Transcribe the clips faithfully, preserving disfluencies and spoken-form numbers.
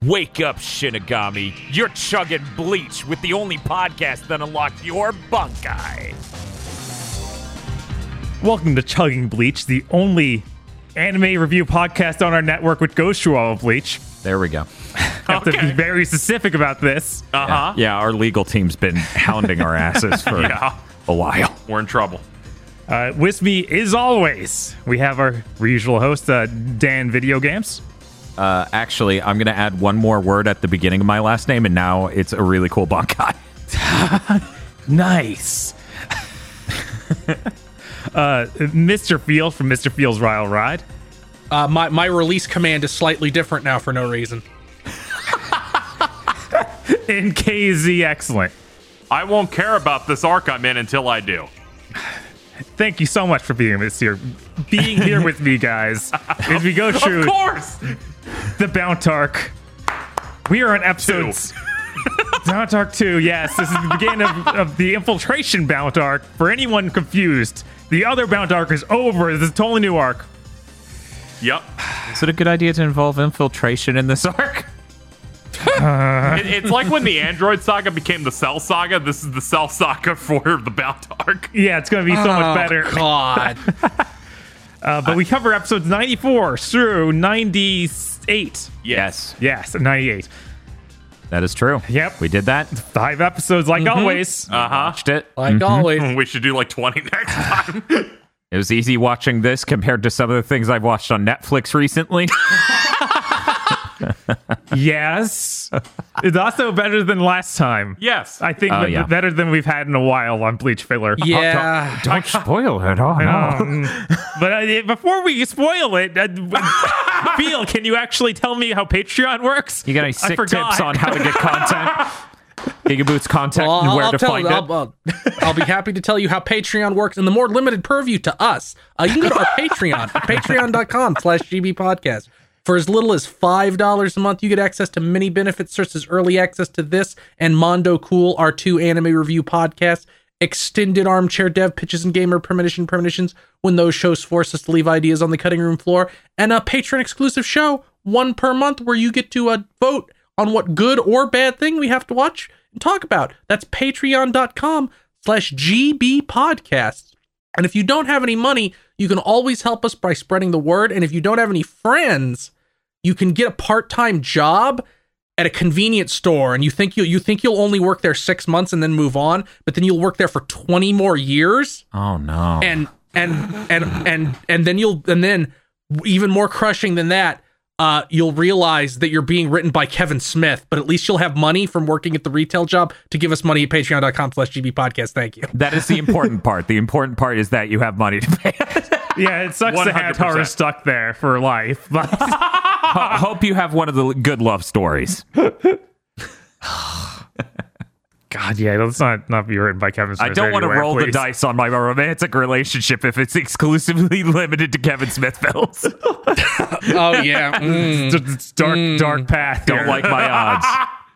Wake up, Shinigami. You're chugging Bleach with the only podcast that unlocks your bunkai. Welcome to Chugging Bleach, the only anime review podcast on our network which goes through all of Bleach. There we go. Have Okay. to be very specific about this. Uh-huh. Yeah, our legal team's been hounding our asses for Yeah. a while. We're in trouble. Uh, with me, as always, we have our usual host, uh, Dan Video Games. Uh, actually, I'm going to add one more word at the beginning of my last name, and now it's a really cool bunkai. Nice. uh, Mister Field from Mister Field's Royal Ride. Uh, my, my release command is slightly different now for no reason. And K Z Excellent. I won't care about this arc I'm in until I do. Thank you so much for being this here, being here with me, guys, as we go through Of course! the Bount arc. We are on episode Bount arc two. Yes, this is the beginning of, of the infiltration Bount arc. For anyone confused, the other Bount arc is over. This is a totally new arc. Yep. Is it a good idea to involve infiltration in this arc? It, it's like when the Android Saga became the Cell Saga. This is the Cell Saga for the Bount arc. Yeah, it's going to be so much better. God. Uh, but we cover episodes ninety-four through ninety-eight. Yes, Yes, ninety-eight. that is true. Yep. We did that. Five episodes, like always. Uh huh. Watched it. Like always. We should do like twenty next time. It was easy watching this compared to some of the things I've watched on Netflix recently. Yes. It's also better than last time. Yes. I think Oh, that- yeah. better than we've had in a while on Bleach filler. Yeah. Don't spoil it. Oh, no. Um, but uh, before we spoil it, uh, Feel, can you actually tell me how Patreon works? You got any I sick forgot. tips on how to get content? Gigaboots content Well, and I'll, where I'll to tell, find I'll, it? I'll, I'll be happy to tell you how Patreon works and the more limited purview to us. Uh, you can go to our Patreon, patreon.com slash GB podcast. For as little as five dollars a month, you get access to many benefits such as early access to this and Mondo Cool, our two anime review podcasts, extended armchair dev pitches and gamer premonition premonitions when those shows force us to leave ideas on the cutting room floor, and a patron exclusive show, one per month, where you get to uh, vote on what good or bad thing we have to watch and talk about. That's patreon.com slash GB podcasts. And if you don't have any money, you can always help us by spreading the word. And if you don't have any friends, you can get a part-time job at a convenience store, and you think you you think you'll only work there six months and then move on, but then you'll work there for twenty more years, Oh, no. and and and and and then you'll and then even more crushing than that, uh, you'll realize that you're being written by Kevin Smith, but at least you'll have money from working at the retail job to give us money at patreon.com slash GB podcast. Thank you. That is the important part. The important part is that you have money to pay. Yeah, it sucks to one have hundred percent. her stuck there for life. But Ho- hope you have one of the good love stories. God, yeah, let's not, not be written by Kevin Smith. I don't want to anywhere, roll the please. dice on my romantic relationship if it's exclusively limited to Kevin Smith films. Oh yeah. Mm. It's, it's dark, dark path. Don't here. like my odds.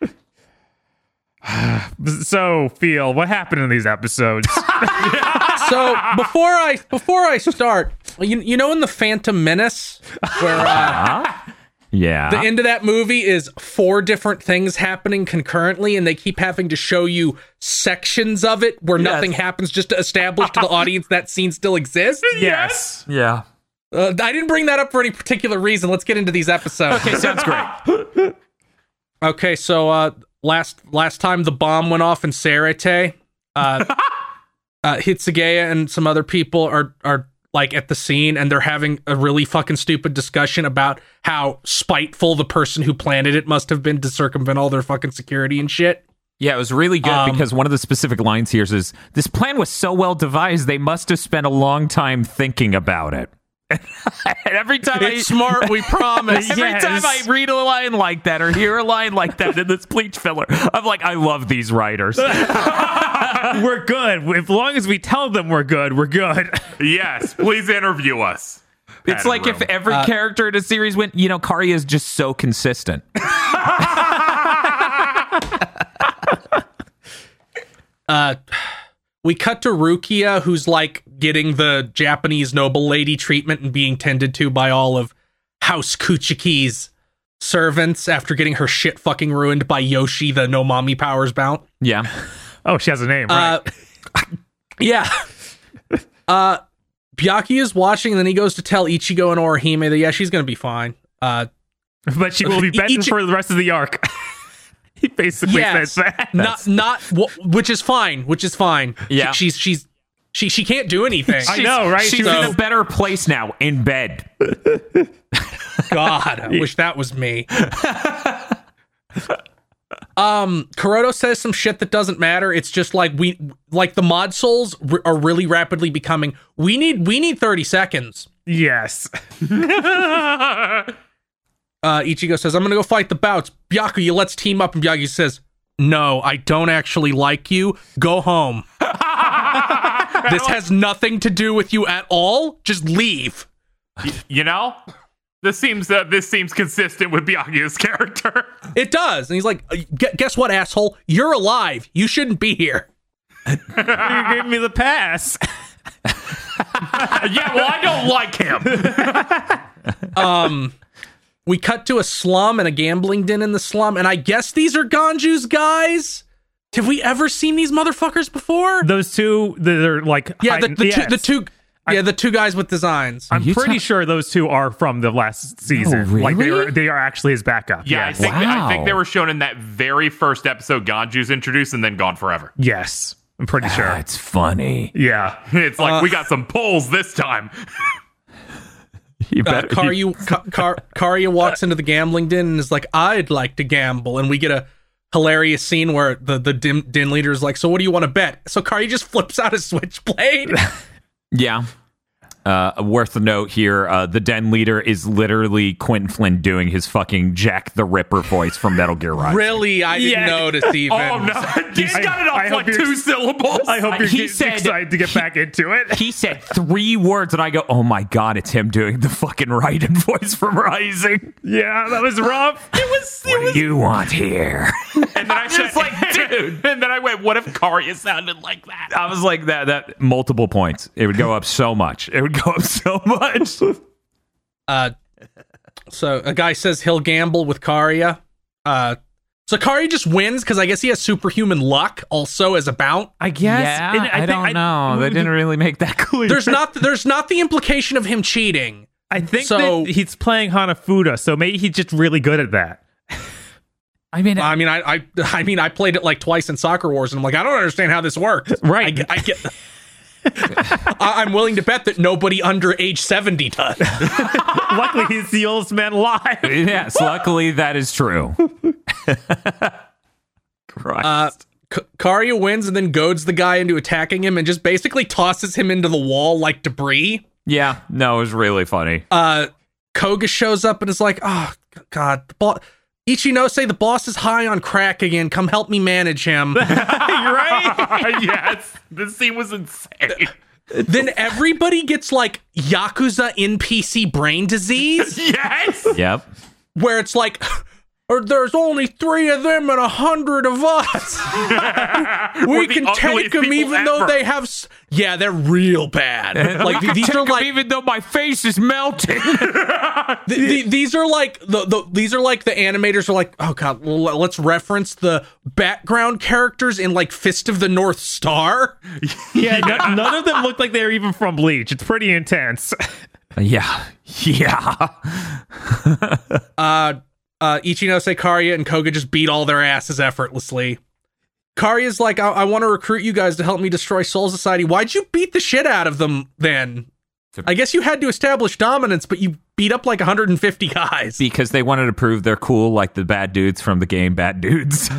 So, Feel, what happened in these episodes? So before I before I start, you you know in the Phantom Menace where uh, Yeah. the end of that movie is four different things happening concurrently, and they keep having to show you sections of it where nothing happens just to establish to the audience that scene still exists. Yes. yeah. Uh, I didn't bring that up for any particular reason. Let's get into these episodes. Okay, sounds great. Okay, so uh, last last time the bomb went off in Serete, uh, uh, Hitsugeya and some other people are are like at the scene, and they're having a really fucking stupid discussion about how spiteful the person who planted it must have been to circumvent all their fucking security and shit. Yeah, it was really good Um, because one of the specific lines here is, this plan was so well devised, they must have spent a long time thinking about it. And every time I... It's smart, we promise. Every Yes. time I read a line like that or hear a line like that in this Bleach filler, I'm like, I love these writers. We're good. As long as we tell them we're good, we're good. Yes. Please interview us. It's like if Room. every character in a series went, you know, Kari is just so consistent. uh, we cut to Rukia, who's like getting the Japanese noble lady treatment and being tended to by all of House Kuchiki's servants after getting her shit fucking ruined by Yoshi, the no mommy powers bout. Yeah. Oh, she has a name, right? Uh, yeah. Uh, Byakuya is watching, and then he goes to tell Ichigo and Orihime that, yeah, she's going to be fine. Uh, but she will be bitten Ichi- for the rest of the arc. He basically yes, says that. Not, not, wh- which is fine, which is fine. Yeah. She, she's, she's, she, she can't do anything. I know, right? She's She in was- a better place now, in bed. God, I wish that was me. Um, Kuroto says some shit that doesn't matter. It's just like we, like the mod souls r- are really rapidly becoming. We need, we need thirty seconds. Yes. Uh, Ichigo says, "I'm gonna go fight the bouts. Byakuya, let's team up." And Byakuya says, "No, I don't actually like you. Go home. This has nothing to do with you at all. Just leave." You know, this seems uh, this seems consistent with Byakuya's character. It does. And he's like, "Gu- guess what, asshole? You're alive. You shouldn't be here." You gave me the pass. Yeah, well, I don't like him. Um, we cut to a slum and a gambling den in the slum, and I guess these are Ganju's guys. Have we ever seen these motherfuckers before? Those two, they're like... Yeah, the, hiding- the, yes. two, the two, yeah, the two guys with designs. I'm you pretty ta- sure those two are from the last season. Oh, Like they really? are, they are actually his backup. Yeah, I yes. think I think Wow. they were shown in that very first episode. Ganju's introduced and then gone forever. Yes, I'm pretty sure. That's funny. Yeah. It's like Uh, we got some pulls this time. You Uh, better, Karyu, Ka- Kar- Karya walks into the gambling den and is like, "I'd like to gamble." And we get a hilarious scene where the, the din, din leader is like, "So what do you want to bet?" So Karya just flips out a switchblade. Yeah. Uh, worth a note here, uh, the den leader is literally Quentin Flynn doing his fucking Jack the Ripper voice from Metal Gear Rising. Really? I didn't Yeah. notice even. Oh no, he's I- got it I off hope like you're- two syllables. I hope Uh, you're he getting said- excited to get back into it. He said three words, and I go, "Oh my god, it's him doing the fucking Raiden voice from Rising." Yeah, that was rough. It was, it What was do you want here? and then I said, was like, dude. And then I went, what if Karya sounded like that? I was like that. That multiple points. It would go up so much. It would go up so much. Uh, so a guy says he'll gamble with Karya. Uh, so Karya just wins because I guess he has superhuman luck also as a bout. I guess. Yeah, And I, think- don't know. They didn't really make that clear. There's not there's not the implication of him cheating. I think So- that he's playing Hanafuda, so maybe he's just really good at that. I mean, I mean, I I I mean, I played it like twice in Soccer Wars, and I'm like, I don't understand how this works. Right. I, get- I get. I, I'm willing to bet that nobody under age seventy does. Luckily, he's the oldest man alive. yes. Luckily, that is true. Christ. Uh, K- Karya wins and then goads the guy into attacking him and just basically tosses him into the wall like debris. yeah. No, it was really funny. Uh, Koga shows up and is like, "Oh God, the bo- Ichinose, the boss is high on crack again. Come help me manage him." You're right. Yes, this scene was insane. Then everybody gets like Yakuza N P C brain disease, Yes. Yep. where it's like, or there's only three of them and a hundred of us. We're We the can ugliest take them people even though ever. they have. S- yeah, they're real bad. Like th- these are like even though my face is melting. th- th- these are like the, the these are like the animators are like, oh god, well, let's reference the background characters in like Fist of the North Star. Yeah, no- none of them look like they're even from Bleach. It's pretty intense. yeah. Yeah. Uh, uh, Ichinose, Karya, and Koga just beat all their asses effortlessly. Karya's like, I, I want to recruit you guys to help me destroy Soul Society. Why'd you beat the shit out of them then? I guess you had to establish dominance, but you beat up like one hundred fifty guys. Because they wanted to prove they're cool like the bad dudes from the game Bad Dudes.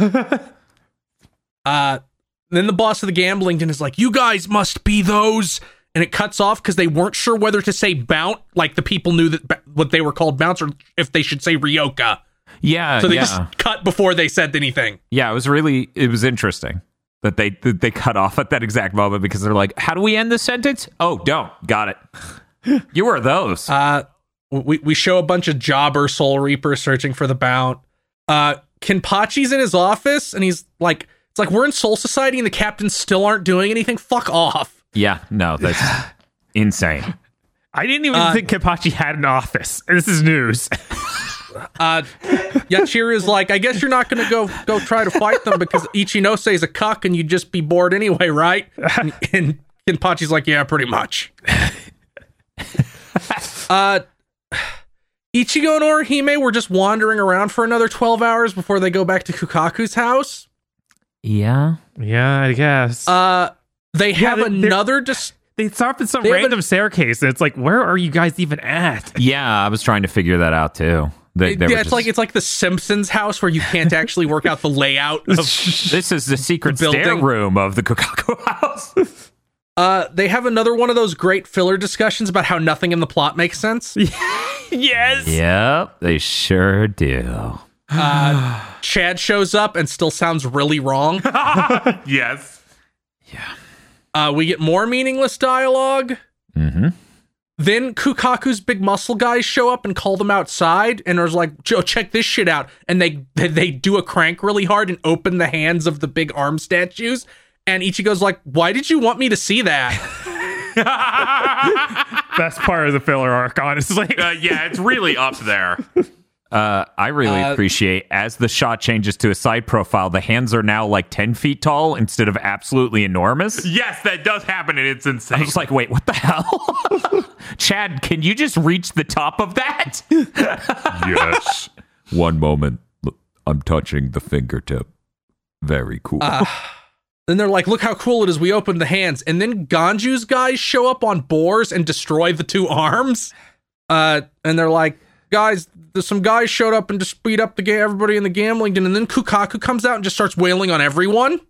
Uh, then the boss of the gambling den is like, you guys must be those. And it cuts off because they weren't sure whether to say Bount, like the people knew that ba- what they were called Bounts, or if they should say Ryoka. yeah. So they yeah. just cut before they said anything. Yeah, it was really, it was interesting that they that they cut off at that exact moment because they're like, how do we end this sentence? Oh, don't. Got it. You were those. Uh, we, we show a bunch of jobber Soul Reapers searching for the Bount. Uh, Kenpachi's in his office and he's like, it's like, we're in Soul Society and the captains still aren't doing anything. Fuck off. yeah, no, that's insane. I didn't even Uh, think Kenpachi had an office. This is news. Uh, Yachiru's like, I guess you're not going to go go try to fight them because Ichinose is a cuck and you'd just be bored anyway, right? And, and Kenpachi's like, yeah, pretty much. uh, Ichigo and Orihime were just wandering around for another twelve hours before they go back to Kukaku's house. Yeah. Yeah, I guess. Uh, they Yeah, have they- they're- another... Dis- they stop at some they have random a- staircase, and it's like, where are you guys even at? Yeah, I was trying to figure that out too. They, they were yeah, it's just- like it's like the Simpsons house where you can't actually work out the layout of this is the secret the building. stair room of the Kukaku house. Uh, they have another one of those great filler discussions about how nothing in the plot makes sense. Yes. Yep, they sure do. Uh, Chad shows up and still sounds really wrong. Yes. Uh, we get more meaningless dialogue. Mm-hmm. Then Kukaku's big muscle guys show up and call them outside, and there's like, Joe, check this shit out. And they, they they do a crank really hard and open the hands of the big arm statues. And Ichigo's like, why did you want me to see that? Best part of the filler arc, honestly. Uh, yeah, it's really up there. Uh, I really Uh, appreciate as the shot changes to a side profile, the hands are now like ten feet tall instead of absolutely enormous. Yes, that does happen, and it's I insane. was like, wait, what the hell? Chad, can you just reach the top of that? Yes. One moment. Look, I'm touching the fingertip. Very cool. Uh, Then they're like, look how cool it is. We opened the hands. And then Ganju's guys show up on boars and destroy the two arms. Uh, and they're like, guys, there's some guys showed up and just beat up the ga- everybody in the gambling den. And then Kukaku comes out and just starts wailing on everyone.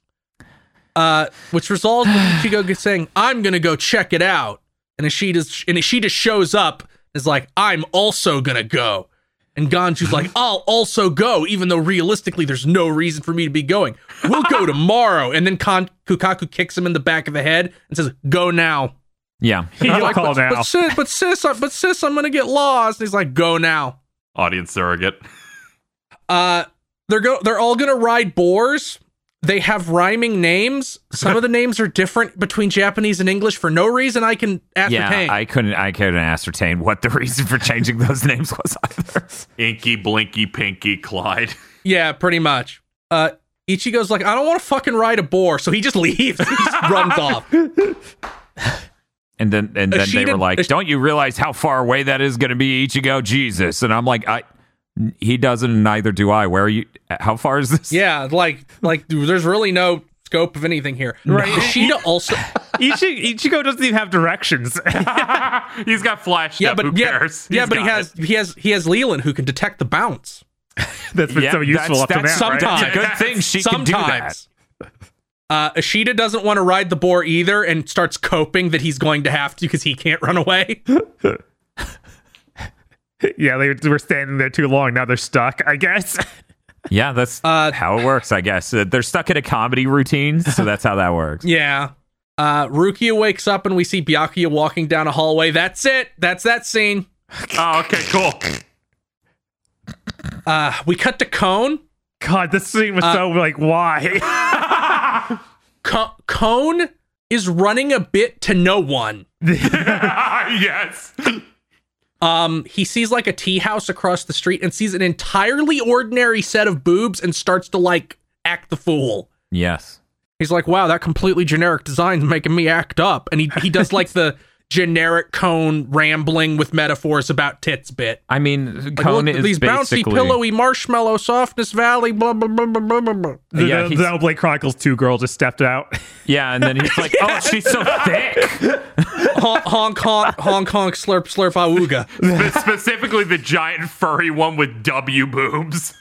Uh, which results in Ichigo saying, I'm going to go check it out. And Ishida's, and Ishida shows up and is like, I'm also going to go. And Ganju's like, I'll also go, even though realistically there's no reason for me to be going. We'll go tomorrow. And then Kon- Kukaku kicks him in the back of the head and says, go now. yeah. He'll Like, call but, now. but sis, but sis, I- but sis, I'm gonna get lost. And he's like, go now. Audience surrogate. Uh, they're go. They're all gonna ride boars. They have rhyming names. Some of the names are different between Japanese and English for no reason I can ascertain. Yeah, I couldn't I couldn't ascertain what the reason for changing those names was either. Inky, Blinky, Pinky, Clyde. Yeah, pretty much. Uh, Ichigo's like, I don't want to fucking ride a boar, so he just leaves. He just runs off. And then and then they Ishida- were like, Ish- don't you realize how far away that is going to be, Ichigo? Jesus. And I'm like, I he doesn't and neither do I. Where are you? How far is this? Yeah, like, like there's really no scope of anything here. Right. Ishida also. Ichi- Ichigo doesn't even have directions. He's got flash. Yeah, up. but Who yeah, cares? yeah, He's but he got has it. he has he has Leland who can detect the bounce. That's been Yeah, so useful that's- up to now, that's right? sometimes. It's a good thing she can do that. Sometimes. Uh, Ishida doesn't want to ride the boar either and starts coping that he's going to have to because he can't run away. Yeah, they were standing there too long. Now they're stuck, I guess. Yeah, that's Uh, how it works, I guess. Uh, they're stuck in a comedy routine, so that's how that works. Yeah. Uh, Rukia wakes up and we see Byakuya walking down a hallway. That's it. That's that scene. Oh, okay, cool. Uh, we cut to Cone. God, this scene was Uh, so like, why? Co- Cone is running a bit to no one. Yes. Um, he sees like a tea house across the street and sees an entirely ordinary set of boobs and starts to like act the fool. Yes. He's like, wow, that completely generic design's making me act up. And he, he does like the generic Cone rambling with metaphors about tits bit. I mean, Like, Cone look, is these bouncy, basically pillowy marshmallow softness valley, blah, blah, blah, blah, blah, blah, blah. The, Yeah, the, he's- the Xenoblade Chronicles two girl just stepped out. Yeah, and then he's like, "Oh, she's so thick." Hong, Hong Kong, Hong Kong, slurp, slurp, awooga. Spe- specifically the giant furry one with W boobs.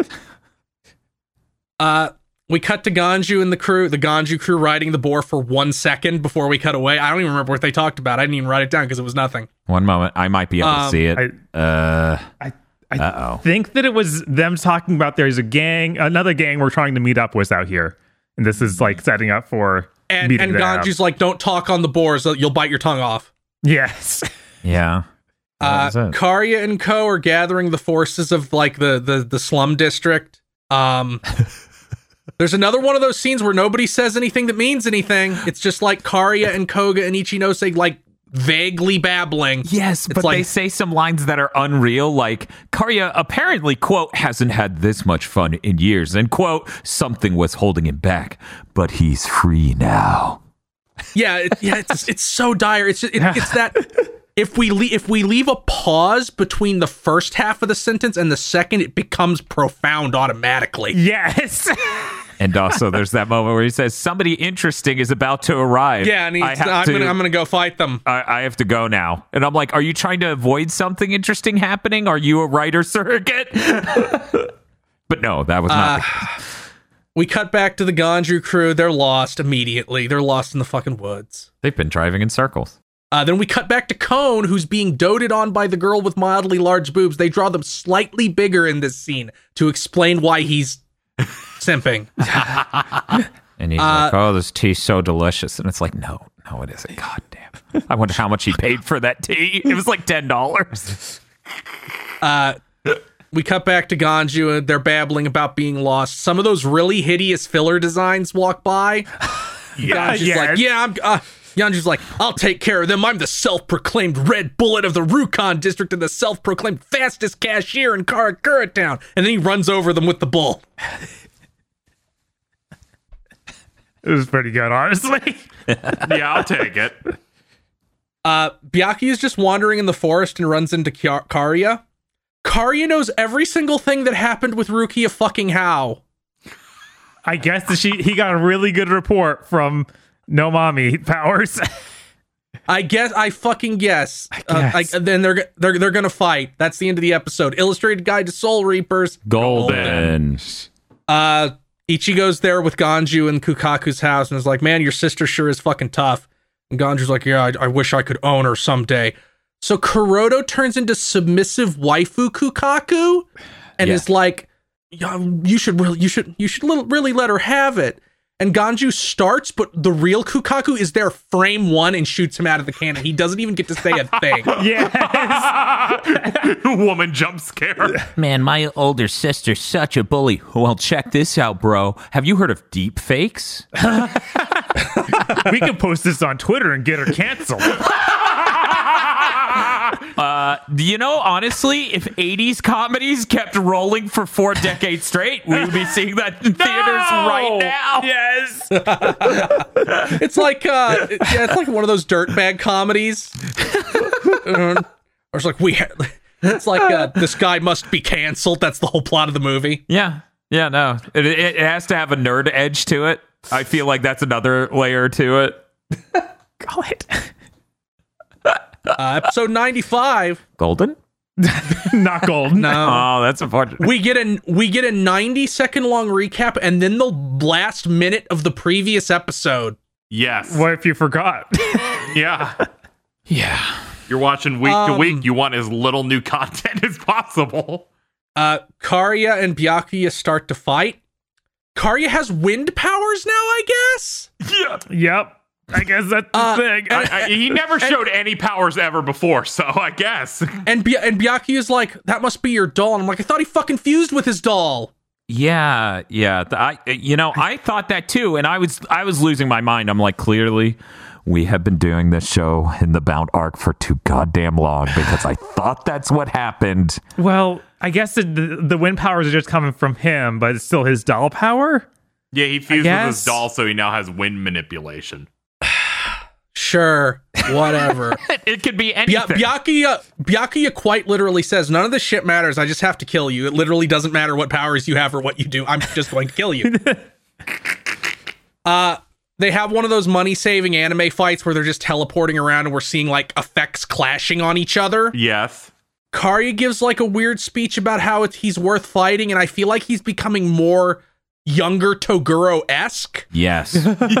Uh, we cut to Ganju and the crew, the Ganju crew riding the boar for one second before we cut away. I don't even remember what they talked about. I didn't even write it down because it was nothing. One moment, I might be able to Um, see it. I- uh, I I Uh-oh. think that it was them talking about there's a gang, another gang we're trying to meet up with out here, and this is like setting up for And meeting and them out. Ganju's like, don't talk on the boars, you'll bite your tongue off. Yes. yeah. That Uh, was it. Karya and Co are gathering the forces of like the the the slum district. Um, there's another one of those scenes where nobody says anything that means anything. It's just like Karya and Koga and Ichinose like vaguely babbling. Yes, It's but like- they say some lines that are unreal, like, Karya apparently, quote, hasn't had this much fun in years, and, quote, something was holding him back, but he's free now. Yeah, it, yeah, it's it's so dire. It's it, it's that if we le- if we leave a pause between the first half of the sentence and the second, it becomes profound automatically. Yes. And also, there's that moment where he says, somebody interesting is about to arrive. Yeah, and he's, I have I'm to, gonna I'm gonna go fight them. I, I have to go now. And I'm like, are you trying to avoid something interesting happening? Are you a writer surrogate? But no, that was not Uh, the case. We cut back to the Ganju crew. They're lost immediately. They're lost in the fucking woods. They've been driving in circles. Uh, then we cut back to Cone, who's being doted on by the girl with mildly large boobs. They draw them slightly bigger in this scene to explain why he's simping. And he's Uh, like, oh, this tea's so delicious. And it's like, no, no, it isn't. God damn. I wonder how much he paid for that tea. It was like ten dollars. Uh, we cut back to Ganju, and they're babbling about being lost. Some of those really hideous filler designs walk by. Yeah, Ganju's yes. like, yeah, I'm... Uh, Yanju's like, I'll take care of them. I'm the self-proclaimed Red Bullet of the Rukon District and the self-proclaimed fastest cashier in Karakura Town. And then he runs over them with the bull. It was pretty good, honestly. Yeah, I'll take it. Uh, Byakuya is just wandering in the forest and runs into Kya- Karya. Karya knows every single thing that happened with Rukia fucking How. I guess that she he got a really good report from No Mommy Powers. I guess I fucking guess. Uh, I, guess. then they're they're they're gonna fight. That's the end of the episode. Illustrated Guide to Soul Reapers. Golden. Uh, Ichigo's there with Ganju in Kukaku's house and is like, "Man, your sister sure is fucking tough." And Ganju's like, "Yeah, I, I wish I could own her someday." So Kuroto turns into submissive waifu Kukaku and Yeah. is like, yeah, "You should really, you should, you should li- really let her have it." And Ganju starts, but the real Kukaku is there frame one and shoots him out of the cannon. He doesn't even get to say a thing. Yes. Woman jump scare. Man, my older sister's such a bully. Well, check this out, bro. Have you heard of deep fakes? We can post this on Twitter and get her canceled. Uh, you know, honestly, if eighties comedies kept rolling for four decades straight, we would be seeing that in theaters right now. Yes. It's like, uh, yeah, it's like one of those dirtbag comedies. Uh, or it's like we, ha- it's like uh, this guy must be canceled. That's the whole plot of the movie. Yeah. Yeah, no. It, it, it has to have a nerd edge to it. I feel like that's another layer to it. Call it. Uh, episode ninety-five. Golden? Not gold. No. Oh, that's unfortunate. We get a we get a ninety second long recap and then the last minute of the previous episode. Yes. What if you forgot? Yeah. Yeah. You're watching week to Um, week. You want as little new content as possible. Uh, Karya and Byakuya start to fight. Karya has wind powers now, I guess. Yeah. Yep. I guess that's the Uh, thing. I, I, he never showed any powers ever before, so I guess. And By- and Byakuya's like, that must be your doll. And I'm like, I thought he fucking fused with his doll. Yeah, yeah. Th- I, you know, I thought that too, and I was, I was losing my mind. I'm like, clearly, we have been doing this show in the Bound arc for too goddamn long because I thought that's what happened. Well, I guess the, the, the wind powers are just coming from him, but it's still his doll power. Yeah, he fused with guess. his doll, so he now has wind manipulation. Sure, whatever. It, it could be Bya- anything. Byakuya, Byakuya quite literally says, none of this shit matters. I just have to kill you. It literally doesn't matter what powers you have or what you do. I'm just going to kill you. uh, they have one of those money-saving anime fights where they're just teleporting around and we're seeing, like, effects clashing on each other. Yes. Karya gives, like, a weird speech about how it's, he's worth fighting, and I feel like he's becoming more younger Toguro-esque. Yes.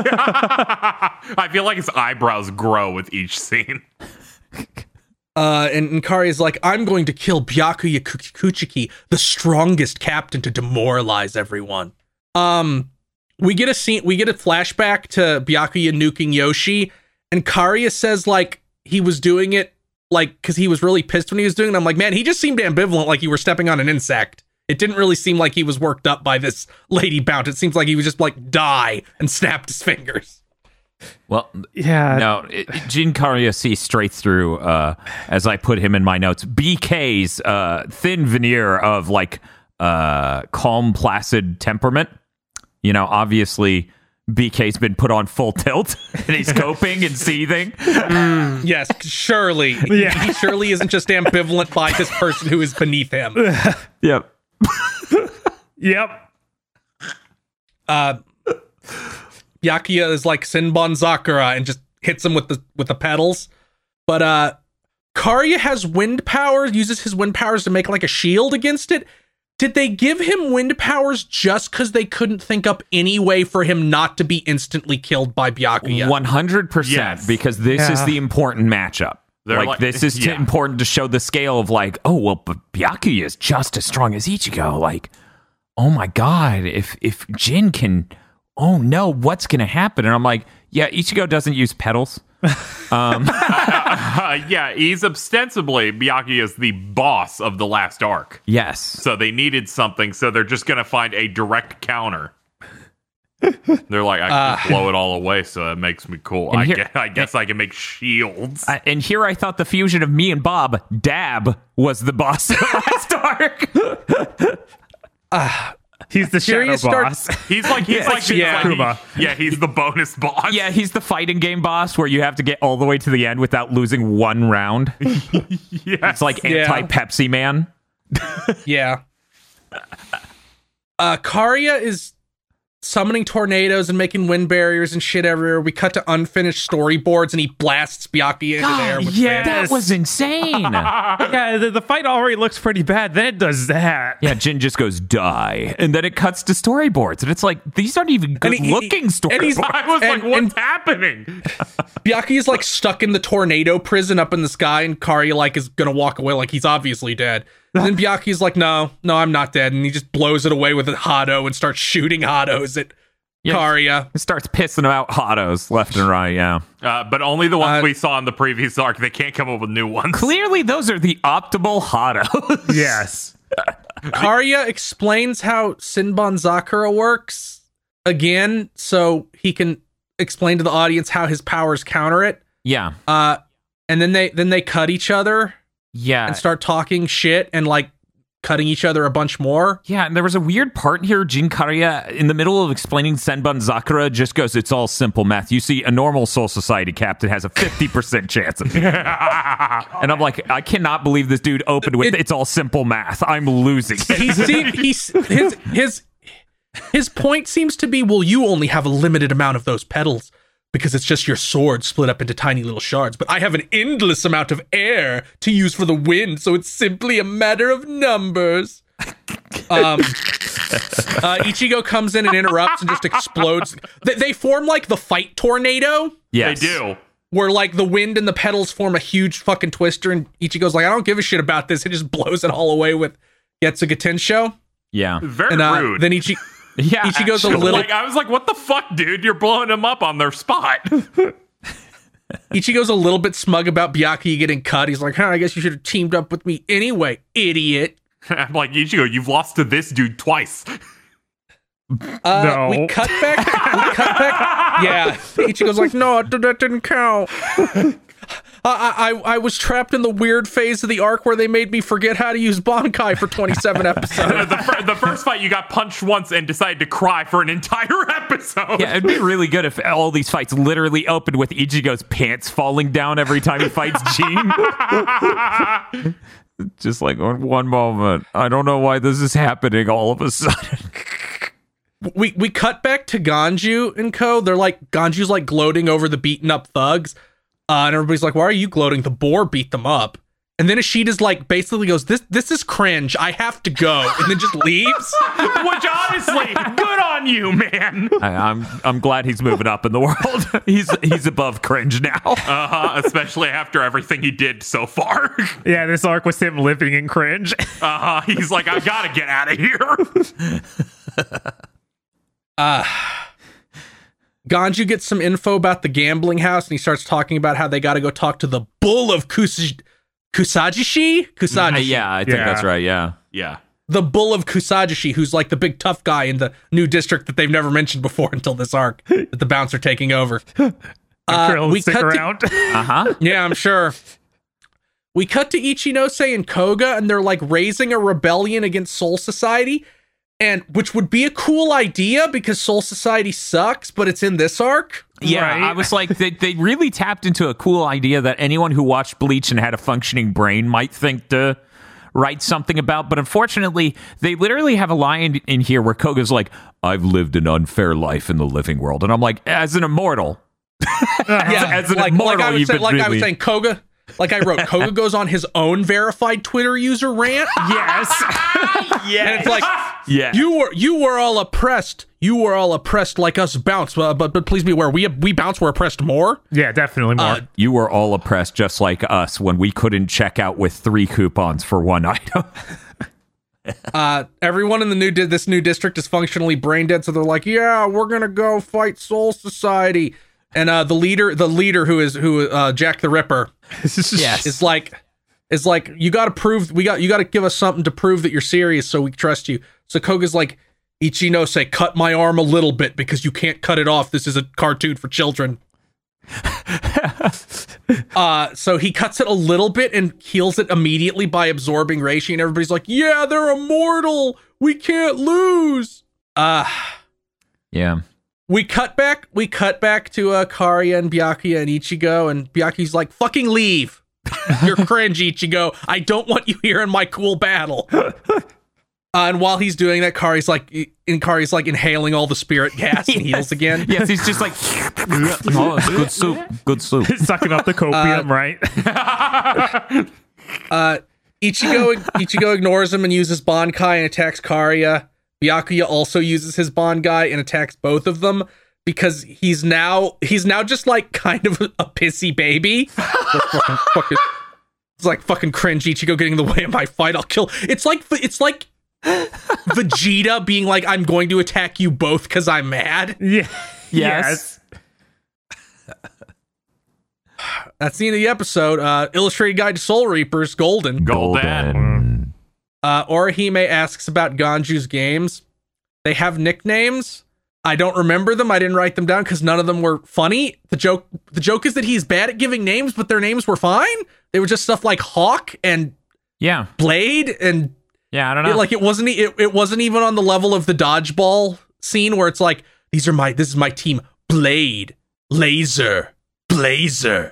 I feel like his eyebrows grow with each scene. Uh, and, and Karya's like, I'm going to kill Byakuya Kuch- Kuchiki, the strongest captain, to demoralize everyone. Um, we get a scene, we get a flashback to Byakuya nuking Yoshi, and Karya says, like, he was doing it, like, because he was really pissed when he was doing it. I'm like, man, he just seemed ambivalent, like you were stepping on an insect. It didn't really seem like he was worked up by this lady bounce. It seems like he was just like, die, and snapped his fingers. Well, Yeah. no, it, Jin Kariya sees straight through, uh, as I put him in my notes, B K's uh, thin veneer of like uh, calm, placid temperament. You know, obviously B K's been put on full tilt and he's coping and seething. Yes, surely. Yeah. He surely isn't just ambivalent by this person who is beneath him. Yep. Yep. Uh, Byakuya is like Senbon Zakura and just hits him with the with the pedals. But uh, Kariya has wind powers, uses his wind powers to make like a shield against it. Did they give him wind powers just because they couldn't think up any way for him not to be instantly killed by Byakuya? one hundred percent, Yes. because this Yeah. is the important matchup. They're Like, like- this is t- yeah. important to show the scale of like, oh, well, but Byakuya is just as strong as Ichigo. Like, oh my God, if if Jin can, oh no, what's going to happen? And I'm like, yeah, Ichigo doesn't use pedals. Uh, yeah, he's ostensibly Byakuya is the boss of the last arc. Yes. So they needed something, so they're just going to find a direct counter. They're like, I can Uh, just blow it all away, so it makes me cool. And I, here- guess, I guess I can make shields. Uh, and here I thought the fusion of me and Bob, Dab, was the boss of last arc. He's the shadow Curious boss. starts- He's like, he's like, he's yeah. like Kuma. he- yeah, he's the bonus boss. Yeah, he's the fighting game boss where you have to get all the way to the end without losing one round. yes. It's like Yeah. anti-Pepsi Man. Yeah. Uh, Kariya is summoning tornadoes and making wind barriers and shit everywhere. We cut to unfinished storyboards and he blasts Byakuya into the air with yeah. fans. That was insane. Yeah, the, the fight already looks pretty bad. Then it does that. Yeah, Jin just goes, die. And then it cuts to storyboards. And it's like, these aren't even good he- looking and he's- storyboards. I was And- like, what's and- happening? Byakuya's like stuck in the tornado prison up in the sky, and Kariya like is gonna walk away like he's obviously dead. And then Byakuya's like, no, no, I'm not dead, and he just blows it away with a Hado and starts shooting Hados at Yeah. Kariya. It starts pissing out Hados left and right, yeah. Uh, but only the ones Uh, we saw in the previous arc. They can't come up with new ones. Clearly, those are the optimal Hados. Yes. Kariya explains how Senbon Zakura works again, so he can explain to the audience how his powers counter it. Yeah. Uh, and then they then they cut each other Yeah. and start talking shit and like cutting each other a bunch more. Yeah, and there was a weird part here. Jin Kariya, in the middle of explaining Senbon Zakura, just goes, it's all simple math. You see, a normal Soul Society captain has a fifty percent chance of being. And I'm like, I cannot believe this dude opened with, It- it's all simple math. I'm losing. He seem, he's his his his point seems to be, well, you only have a limited amount of those petals because it's just your sword split up into tiny little shards, but I have an endless amount of air to use for the wind, so it's simply a matter of numbers. Um, uh, Ichigo comes in and interrupts and just explodes. They, they form like the fight tornado, Yes. They do. where like the wind and the petals form a huge fucking twister, and Ichigo's like, I don't give a shit about this. It just blows it all away with Getsuga Tensho. Yeah. Very And uh, rude. then Ichi- Yeah. Ichigo's a actually. little like, I was like, what the fuck, dude? You're blowing them up on their spot. Ichigo's a little bit smug about Byakuya getting cut. He's like, huh, I guess you should have teamed up with me anyway, idiot. I'm like, Ichigo, you've lost to this dude twice. Uh, No. We cut back. We cut back. Yeah. Ichigo's like, no, th- that didn't count. I, I I was trapped in the weird phase of the arc where they made me forget how to use Bankai for twenty-seven episodes. the, fir- the first fight, you got punched once and decided to cry for an entire episode. Yeah, it'd be really good if all these fights literally opened with Ichigo's pants falling down every time he fights Jean. Just like, "Oh, one moment. I don't know why this is happening all of a sudden. we we cut back to Ganju and co. They're like, Ganju's like gloating over the beaten up thugs. Uh, and everybody's like, why are you gloating? The boar beat them up. And then Ishida's like, basically goes, this this is cringe. I have to go. And then just leaves. Which, honestly, good on you, man. I, I'm I'm glad he's moving up in the world. he's he's above cringe now. Uh-huh, especially after everything he did so far. Yeah, this arc was him living in cringe. Uh-huh, he's like, I gotta get out of here. Uh, Ganju gets some info about the gambling house, and he starts talking about how they got to go talk to the bull of Kus- Kusajishi? Kusajishi. Uh, yeah, I think Yeah. that's right. Yeah. Yeah. the Bull of Kusajishi, who's like the big tough guy in the new district that they've never mentioned before until this arc that the Bounce are taking over. Uh, we stick cut around. To, Uh-huh. yeah, I'm sure. We cut to Ichinose and Koga, and they're like raising a rebellion against Soul Society, and which would be a cool idea because Soul Society sucks, but it's in this arc. Yeah, Right. I was like, they, they really tapped into a cool idea that anyone who watched Bleach and had a functioning brain might think to write something about. But unfortunately, they literally have a line in here where Koga's like, I've lived an unfair life in the living world. And I'm like, as an immortal. Yeah, as an like, immortal, like I was you've saying, been like I was really- saying, Koga. Like I wrote, Koga goes on his own verified Twitter user rant, Yes. and it's like, Yeah. you were you were all oppressed. You were all oppressed like us, Bounce. Uh, but but please be aware, we we Bounce were oppressed more. Yeah, definitely more. Uh, You were all oppressed just like us when we couldn't check out with three coupons for one item. Uh, everyone in the new di- this new district is functionally brain dead, so they're like, yeah, we're gonna go fight Soul Society. And uh, the leader, the leader who is who uh, Jack the Ripper, Yes. is like, is like, you got to prove we got you got to give us something to prove that you're serious, so we trust you. So Koga's like, Ichinose, cut my arm a little bit because you can't cut it off. This is a cartoon for children. uh, so he cuts it a little bit and heals it immediately by absorbing Reishi, and everybody's like, yeah, they're immortal. We can't lose. Uh, Yeah. we cut back, we cut back to uh, Karia and Byakuya and Ichigo, and Byakuya's like, fucking leave. You're cringe, Ichigo. I don't want you here in my cool battle. Uh, and while he's doing that, Kari's like, and Kari's like inhaling all the spirit gas and heals again. Yes, he's just like, oh, it's good soup. Good soup. Sucking up the copium, right? Uh, Ichigo Ichigo ignores him and uses Bankai and attacks Karia. Byakuya also uses his Bankai and attacks both of them because he's now he's now just like kind of a pissy baby. Like fucking, fucking, it's like fucking cringe. Ichigo getting in the way of my fight. I'll kill. It's like it's like Vegeta being like, I'm going to attack you both because I'm mad. Yeah. Yes. That's the end of the episode. Uh, Illustrated Guide to Soul Reapers, Golden. Golden. Uh, Orihime asks about Ganju's games. They have nicknames. I don't remember them. I didn't write them down because none of them were funny. The joke, the joke is that he's bad at giving names, but their names were fine. They were just stuff like Hawk and Yeah. Blade, and Yeah, I don't know. it, like it wasn't. It, it wasn't even on the level of the dodgeball scene where it's like, these are my. This is my team. Blade, Laser, Blazer.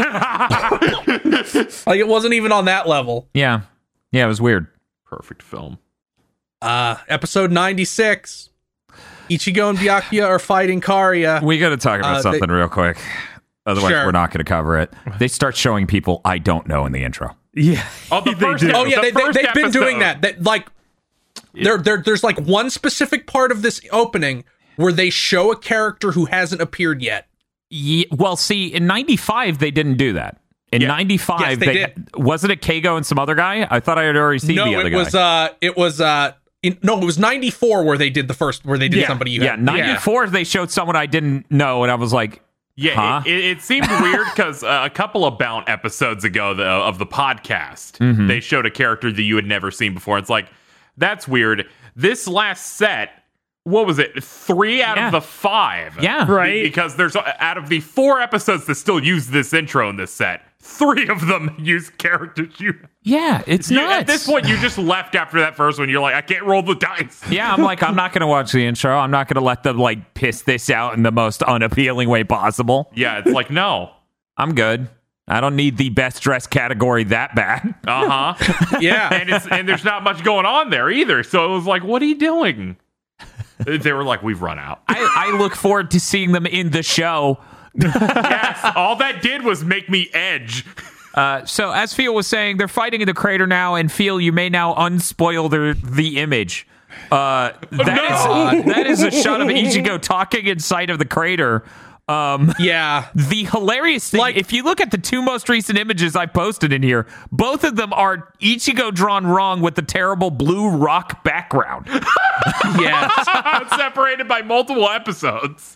Like it wasn't even on that level. yeah. Yeah, it was weird. Perfect film. Uh, episode ninety-six. Ichigo and Byakuya are fighting Karia. We got to talk about Uh, something they- real quick. Otherwise, Sure. we're not going to cover it. They start showing people I don't know in the intro. Yeah. Oh, the They first do. Oh yeah, The they, they, first they've been doing episode. that. That like, there, there, there's like one specific part of this opening where they show a character who hasn't appeared yet. Ye well, see, in ninety-five, they didn't do that. In Yeah. ninety-five, Yes, they they, did. wasn't it Kago and some other guy? I thought I had already seen no, the other it guy. was uh, it was uh, in, no, it was ninety-four where they did the first where they did Yeah. somebody. You yeah, had. ninety-four, they showed someone I didn't know, and I was like, Yeah, Huh? it, it, it seemed weird because uh, a couple of Bount episodes ago the, of the podcast, Mm-hmm. they showed a character that you had never seen before. It's like, that's weird. This last set, what was it? Three out Yeah. of the five. Yeah. Be- Right. Because there's out of the four episodes that still use this intro in this set, three of them use characters you. yeah, it's you nuts. at this point, you just left after that first one. You're like, I can't roll the dice. Yeah, I'm like, I'm not going to watch the intro. I'm not going to let them, like, piss this out in the most unappealing way possible. Yeah, it's like, no. I'm good. I don't need the best dressed category that bad. Uh huh. yeah. and it's and there's not much going on there either. So it was like, what are you doing? They were like, we've run out. I, I look forward to seeing them in the show. Yes, all that did was make me edge. Uh, so, as Phil was saying, they're fighting in the crater now, and Phil, you may now unspoil the, the image. Uh, that, is, that is a shot of Ichigo talking inside of the crater. Um, Yeah. the hilarious thing, Like- if you look at the two most recent images I posted in here, both of them are Ichigo drawn wrong with the terrible blue rock background. Yeah. It's separated by multiple episodes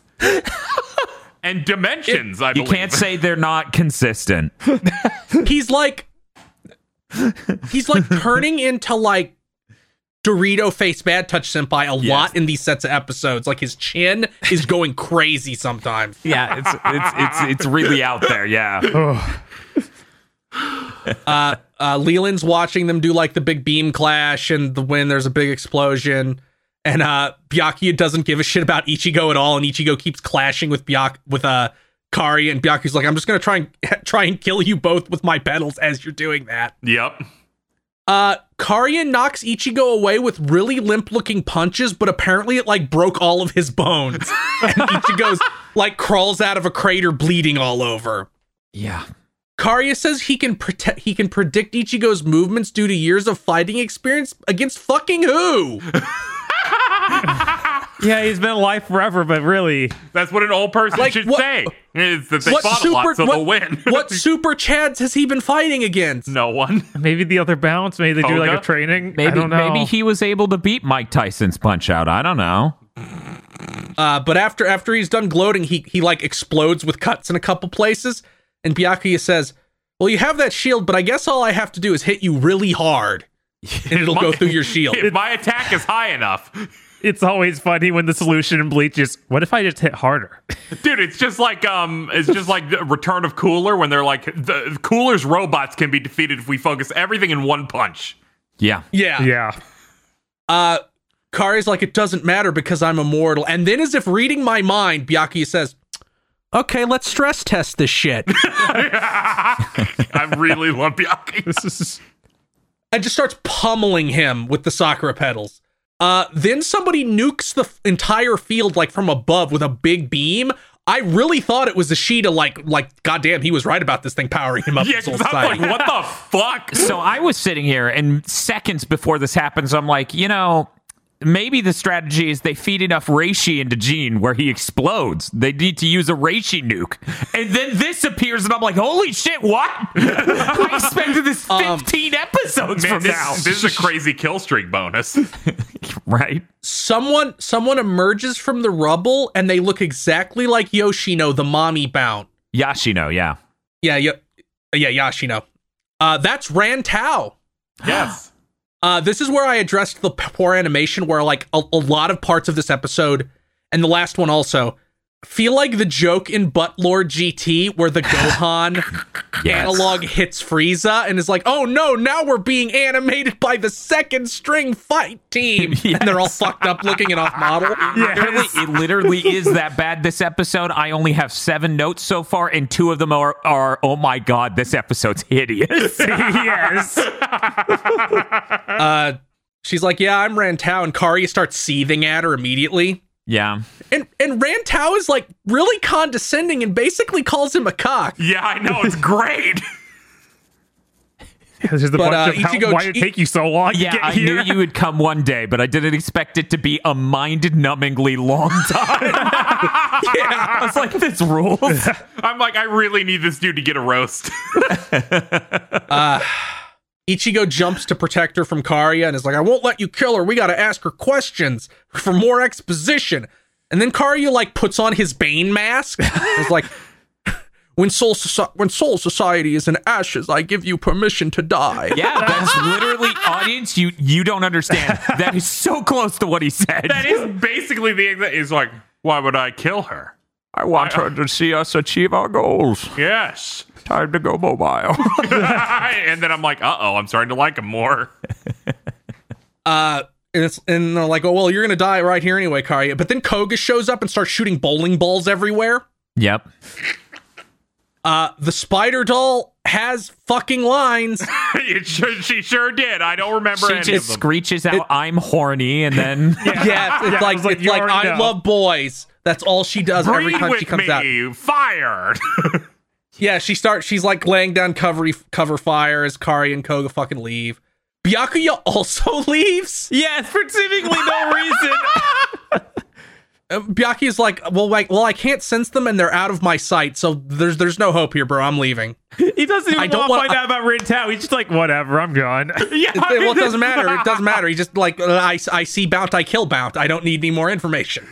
and dimensions. I You believe. can't say they're not consistent. He's like, he's like turning into like Dorito face Bad Touch Senpai a Yes. lot in these sets of episodes. Like his chin is going crazy sometimes. Yeah, it's it's it's it's really out there. Yeah. uh, uh, Leland's watching them do like the big beam clash, and the when there's a big explosion, and uh, Byakuya doesn't give a shit about Ichigo at all, and Ichigo keeps clashing with Byak with uh Kari, and Byakuya's like, I'm just gonna try and try and kill you both with my pedals as you're doing that. Yep. Uh, Karien knocks Ichigo away with really limp-looking punches, but apparently it, like, broke all of his bones. And Ichigo's, like, crawls out of a crater bleeding all over. Yeah. Karya says he can protect, he can predict Ichigo's movements due to years of fighting experience against fucking who? Yeah, he's been alive forever, but really, That's what an old person Like, should what- say. Is that they What fought a super, lot, so what, they'll win. what super chads has he been fighting against? No one. maybe the other bounce, maybe they do like Toga? a training. I Maybe don't know. maybe he was able to beat Mike Tyson's Punch Out. I don't know. Uh, but after after he's done gloating, he he like explodes with cuts in a couple places, and Byakuya says, "Well, you have that shield, but I guess all I have to do is hit you really hard, and it'll go through your shield." If my attack is high enough. It's always funny when the solution in Bleach is, what if I just hit harder? Dude, it's just like um it's just like the Return of Cooler when they're like the Cooler's robots can be defeated if we focus everything in one punch. Yeah. Yeah. Yeah. Uh, Kari's like, it doesn't matter because I'm immortal. And then, as if reading my mind, Byakuya says, "Okay, let's stress test this shit." I really love Byakuya. This is And just starts pummeling him with the Sakura pedals. Uh, then somebody nukes the f- entire field like from above with a big beam. I really thought it was Ishida, like, like, goddamn, he was right about this thing powering him up. Yeah, this whole 'cause I'm like, society. what the fuck? So I was sitting here, and seconds before this happens, I'm like, you know, maybe the strategy is they feed enough reishi into Gene where he explodes. They need to use a reishi nuke. And then this appears, and I'm like, holy shit, what? I expected this fifteen episodes Man, from now. this, this is a crazy kill streak bonus. Right? Someone, someone emerges from the rubble, and they look exactly like Yoshino, the mommy bound. Yashino, yeah. Yeah, yeah, yeah, Yoshino. Uh, that's Ran Tao. Yes. Uh, this is where I addressed the p- poor animation, where like a, a lot of parts of this episode, and the last one also, feel like the joke in Butt Lord G T where the Gohan Yes. analog hits Frieza and is like, oh no, now we're being animated by the second string fight team. Yes. And they're all fucked up looking and off model. Literally, it literally is that bad this episode. I only have seven notes so far, and two of them are, are oh my god, this episode's hideous. yes. Uh, she's like, yeah, I'm Ran Tao, and Kari starts seething at her immediately. Yeah. And and Ran Tao is like really condescending and basically calls him a cock. Yeah, I know. It's great. This is the But, bunch uh, of how, Ichigo- why did it take you so long to Yeah, get I here? knew you would come one day, but I didn't expect it to be a mind-numbingly long time. yeah, I was like, this rules. I'm like, I really need this dude to get a roast. Ichigo jumps to protect her from Karya and is like, I won't let you kill her. We got to ask her questions for more exposition. And then Karya like puts on his Bane mask. It's like, when Soul, Soci- when Soul Society is in ashes, I give you permission to die. Yeah, that's literally, audience, you you don't understand. That is so close to what he said. That is basically the exact. He's like, why would I kill her? I want her to see us achieve our goals. Yes. Time to go mobile. And then I'm like, uh oh, I'm starting to like him more. Uh, and, it's, and they're like, oh, well, you're going to die right here anyway, Karya. But then Koga shows up and starts shooting bowling balls everywhere. Yep. Uh, the spider doll has fucking lines. It sure, she sure did. I don't remember She any just of them. screeches out, I'm horny, and then... Yeah, it's, it's Yeah, like, it's like, it's you like already I know. love boys. That's all she does every Breed time with she comes me. out. Fired. Yeah, she starts. She's like laying down cover cover fire as Kari and Koga fucking leave. Byakuya also leaves. Yes, for seemingly no reason. Uh, Byakuya's like, well, like, well, I can't sense them and they're out of my sight. So there's there's no hope here, bro. I'm leaving. He doesn't even I don't want to want- find out about Rin Tao. He's just like, whatever, I'm gone. Yeah, It, well, it doesn't matter. It doesn't matter. He just like, uh, I I see Bount, I kill Bount. I don't need any more information.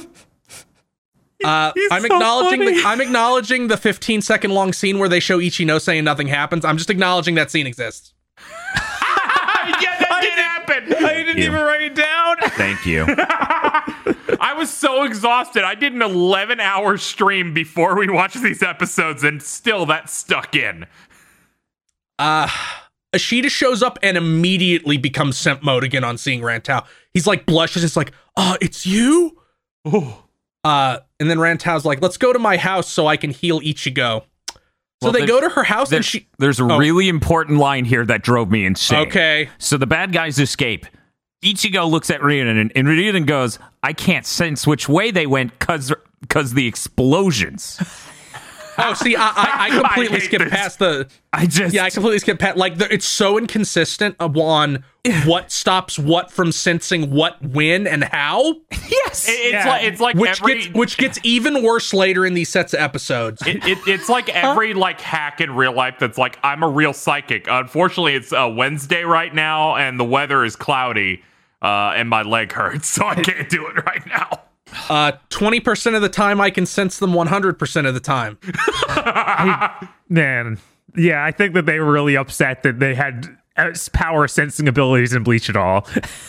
Uh, I'm so acknowledging funny. the I'm acknowledging the fifteen second long scene where they show Ichino saying nothing happens. I'm just acknowledging that scene exists. yeah, that did happen. happened? I didn't you. even write it down. Thank you. I was so exhausted. I did an eleven hour stream before we watched these episodes, and still that stuck in. Uh, Ashita shows up and immediately becomes simp mode again on seeing Rantau. He's like blushes. It's like, oh, it's you? Oh. Uh, and then Rantau's like, let's go to my house so I can heal Ichigo. So Well, they there's- go to her house and There's, she... there's a Oh. really important line here that drove me insane. Okay. So the bad guys escape. Ichigo looks at Ryuden and, and Ryuden goes, I can't sense which way they went because because the explosions. Oh, see, I, I, I completely I hate skipped this. past the... I just Yeah, I completely skipped past... Like, the, it's so inconsistent of on what stops what from sensing what, when, and how. yes. It- it's Yeah. like it's like Which every gets which gets even worse later in these sets of episodes. it, it, it's like every like hack in real life that's like I'm a real psychic. Unfortunately, it's uh, Wednesday right now, and the weather is cloudy, uh, and my leg hurts, so I can't do it right now. Uh, twenty percent of the time I can sense them one hundred percent of the time. Man, yeah, I think that they were really upset that they had uh, power sensing abilities in Bleach at all.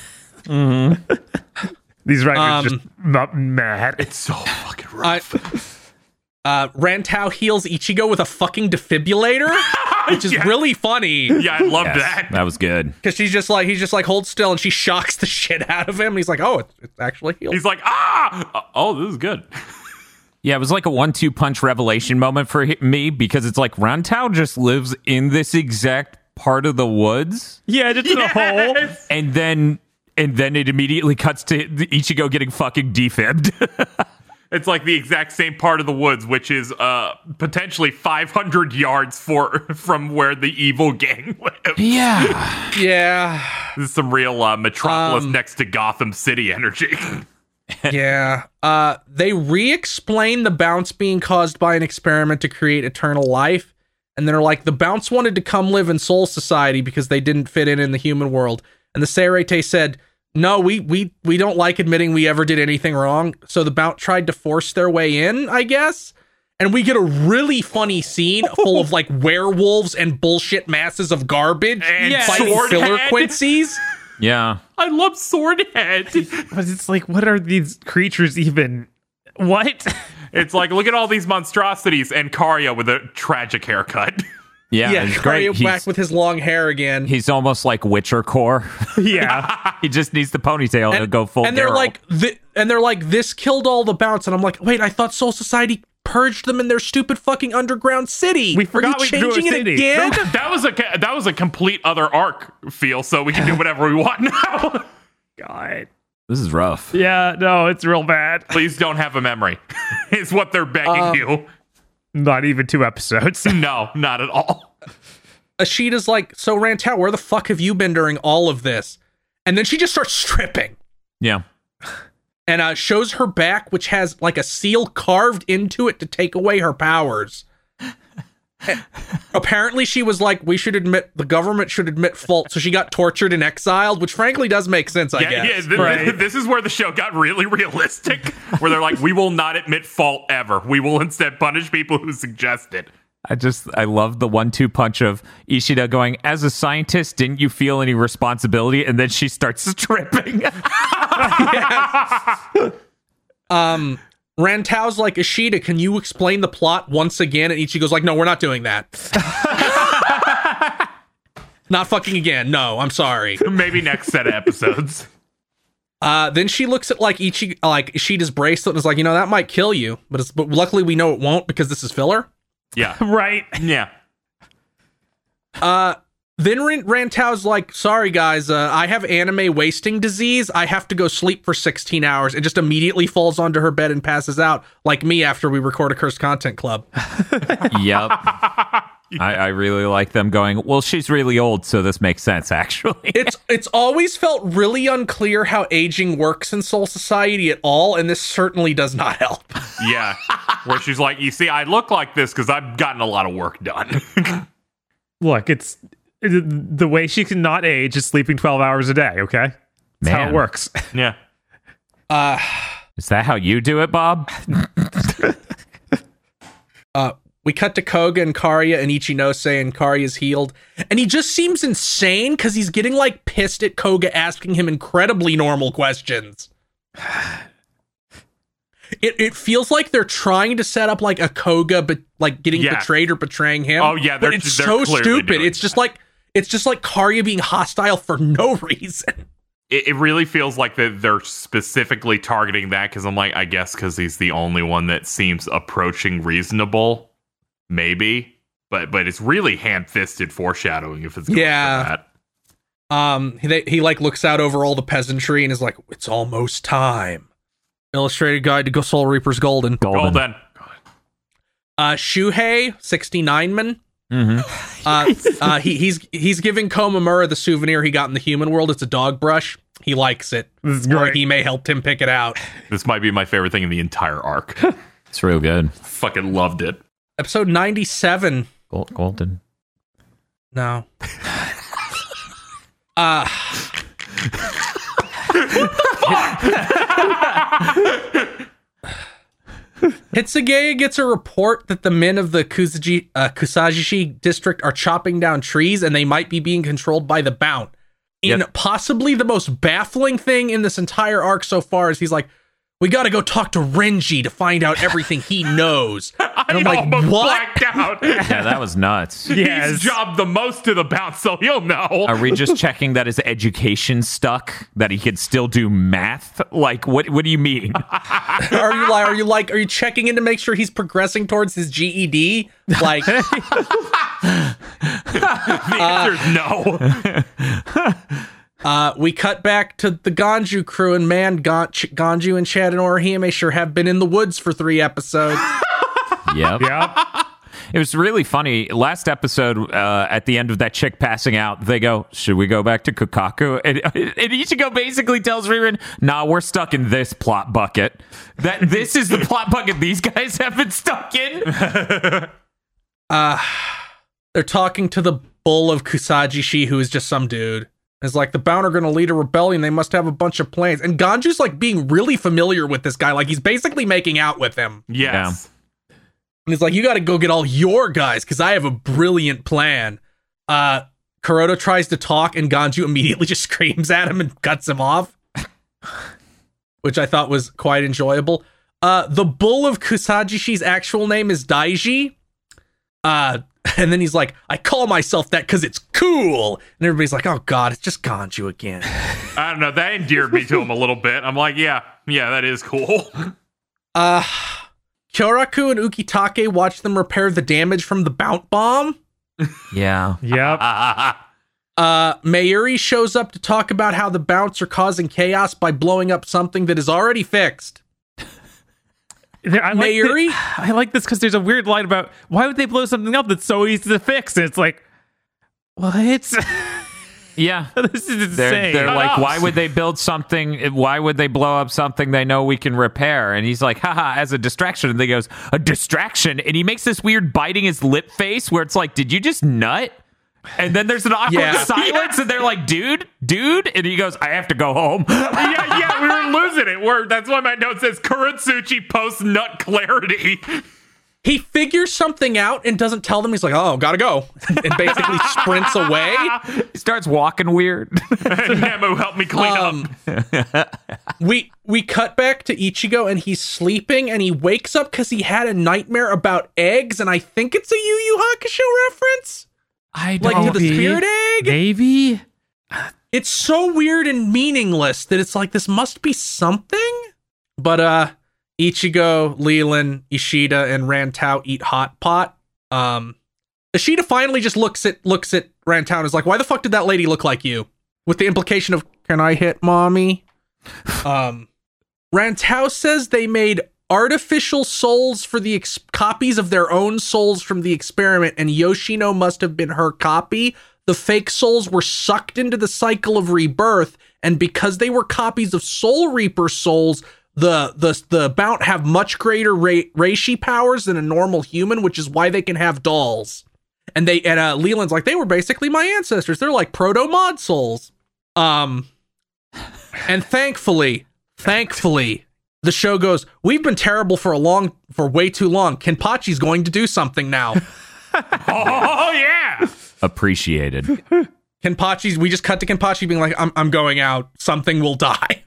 Mm-hmm. These writers Um, just m- mad. It's so fucking I, rough. uh, Rantau heals Ichigo with a fucking defibrillator, which is Yeah. really funny Yeah, I love Yes, that. that was good. because she's just like he's just like hold still and she shocks the shit out of him. And he's like, oh, it's, it's actually healed. He's like, ah, oh, this is good. Yeah, it was like a one-two punch revelation moment for hi- me because it's like Rantau just lives in this exact part of the woods, Yeah, just in a hole. Yes. and then and then it immediately cuts to the Ichigo getting fucking defibbed. It's like the exact same part of the woods, which is uh, potentially five hundred yards for from where the evil gang lives. yeah. Yeah, This is some real uh, Metropolis Um, next to Gotham City energy. yeah. Uh, they re-explain the bounce being caused by an experiment to create eternal life, and they're like, the bounce wanted to come live in Soul Society because they didn't fit in in the human world, and the Seirete said, no, we we we don't like admitting we ever did anything wrong. So the bounce tried to force their way in, I guess. And we get a really funny scene full of like werewolves and bullshit masses of garbage And fighting Sword filler Head. Quincy's. Yeah. I love Swordhead. But it's like, what are these creatures even? What? It's like, look at all these monstrosities and Karya with a tragic haircut. Yeah, Yeah, it's great. Karya back He's, with his long hair again. he's almost like Witcher core. Yeah. He just needs the ponytail to go full and they're Geralt. like, thi- and they're like, this killed all the bounce. And I'm like, wait, I thought Soul Society purged them in their stupid fucking underground city. We forgot Are we you could do a changing it city. again? That was a that was a complete other arc feel, so we can do whatever we want now. God. This is rough. Yeah, no, it's real bad. Please don't have a memory. Is what they're begging Um, you. Not even two episodes. No, not at all. Ashita's like, so Rantau, where the fuck have you been during all of this? And then she just starts stripping Yeah. and uh, shows her back, which has like a seal carved into it to take away her powers. And apparently she was like, we should admit, the government should admit fault. So she got tortured and exiled, which frankly does make sense, I Yeah, guess. yeah. Th- Right. This is where the show got really realistic, where they're like, we will not admit fault ever. We will instead punish people who suggest it. I just, I love the one two punch of Ishida going, as a scientist, didn't you feel any responsibility? And then she starts stripping. Um, Rantau's like, Ishida, can you explain the plot once again? And Ichigo's like, no, we're not doing that. Not fucking again. No, I'm sorry. Maybe next set of episodes. Uh, then she looks at like Ichi, like Ishida's bracelet and is like, you know, that might kill you, but it's, but luckily we know it won't because this is filler. Yeah. Right. Yeah. Uh, then Ran- Rantau's like, sorry guys, uh, I have anime wasting disease. I have to go sleep for sixteen hours, and just immediately falls onto her bed and passes out, like me after we record a Cursed Content Club. Yep. I, I really like them going, well, she's really old, so this makes sense, actually. It's it's always felt really unclear how aging works in Soul Society at all, and this certainly does not help. Yeah. Where she's like, you see, I look like this because I've gotten a lot of work done. Look, it's it, the way she can not age is sleeping twelve hours a day, okay? That's how Man. it works. Yeah. Uh, Is that how you do it, Bob? uh, we cut to Koga and Karya and Ichinose, and Karya's healed. And he just seems insane because he's getting, like, pissed at Koga asking him incredibly normal questions. It it feels like they're trying to set up, like, a Koga, but, like, getting Yeah. betrayed or betraying him. Oh, yeah, but they're- it's they're so clearly stupid. doing It's just like, it's just like Karya being hostile for no reason. It, it really feels like that they're specifically targeting that because I'm like, I guess because he's the only one that seems approaching reasonable, maybe. But but it's really ham-fisted foreshadowing if it's going Yeah. for that. Um, he, he like looks out over all the peasantry and is like, "It's almost time." Illustrated Guide to Soul Reaper's Golden. Golden. Golden. Uh, Shuhei, sixty-nine man. Mm-hmm. Uh, uh, he, he's he's giving Komamura the souvenir he got in the human world. It's a dog brush. He likes it. This is Or great. he may help him pick it out. This might be my favorite thing in the entire arc. It's real good. Fucking loved it. Episode ninety-seven. Gol- Golden. No. Uh Hitsugaya gets a report that the men of the Kusaji, uh, Kusajishi district are chopping down trees and they might be being controlled by the Bount. And Yep. possibly the most baffling thing in this entire arc so far is he's like, we gotta go talk to Renji to find out everything he knows. And I I'm like, almost what? blacked out. Yeah, that was nuts. Yes. He's jobbed the most to the bounce, so he'll know. Are we just checking that his education stuck? That he could still do math? Like, what? What do you mean? Are you like, are you like, are you checking in to make sure he's progressing towards his G E D? Like, The answer's no. uh, we cut back to the Ganju crew, and man, Gon- Ch- Ganju and Chad and Orihime sure have been in the woods for three episodes. Yep. Yep. It was really funny. Last episode, uh, at the end of that chick passing out, they go, "Should we go back to Kokaku?" And, and Ichigo basically tells Ririn, "Nah, we're stuck in this plot bucket. That this is the plot bucket these guys have been stuck in." Uh, they're talking to the bull of Kusajishi, who is just some dude. It's like, the Bount are going to lead a rebellion. They must have a bunch of plans. And Ganju's like being really familiar with this guy. Like, he's basically making out with him. Yes. And he's like, you got to go get all your guys because I have a brilliant plan. Uh, Kuroda tries to talk and Ganju immediately just screams at him and cuts him off, which I thought was quite enjoyable. Uh, the bull of Kusajishi's actual name is Daiji. Uh, and then he's like, I call myself that because it's cool. And everybody's like, oh God, it's just Ganju again. I don't know. That endeared me to him a little bit. I'm like, yeah, yeah, that is cool. Uh, Kyoraku and Ukitake watch them repair the damage from the Bount bomb. Yeah. Yep. Uh, Mayuri shows up to talk about how the Bounts are causing chaos by blowing up something that is already fixed. There- I like, Mayuri? the- I like this because there's a weird line about why would they blow something up that's so easy to fix? And it's like, what? Yeah. This is They're, insane. they're Shut like, up. why would they build something? Why would they blow up something they know we can repair? And he's like, haha, as a distraction. And they goes, a distraction? And he makes this weird biting his lip face where it's like, did you just nut? And then there's an awkward Yeah. silence, and they're like, dude, dude. And he goes, I have to go home. yeah, yeah, we were losing it. We're, that's why my note says Kuratsuchi post nut clarity. He figures something out and doesn't tell them. He's like, oh, gotta go. And basically sprints away. He starts walking weird. Nemu, help me clean Um, up. we we cut back to Ichigo and he's sleeping and he wakes up because he had a nightmare about eggs. And I think it's a Yu Yu Hakusho reference. I Like to the Maybe. spirit egg. Maybe. It's so weird and meaningless that it's like, this must be something. But uh Ichigo, Leland, Ishida, and Rantau eat hot pot. Um Ishida finally just looks at looks at Rantau and is like, why the fuck did that lady look like you? With the implication of, can I hit mommy? um Rantau says they made artificial souls for the ex- copies of their own souls from the experiment, and Yoshino must have been her copy. The fake souls were sucked into the cycle of rebirth, and because they were copies of Soul Reaper souls, the the the Bount have much greater Re- Reishi powers than a normal human, which is why they can have dolls. And they and uh, Leland's like, they were basically my ancestors. They're like proto mod souls. Um, and thankfully, thankfully, the show goes, we've been terrible for a long, for way too long. Kenpachi's going to do something now. Oh, yeah. Appreciated. Kenpachi's, we just cut to Kenpachi being like, I'm, I'm going out. Something will die.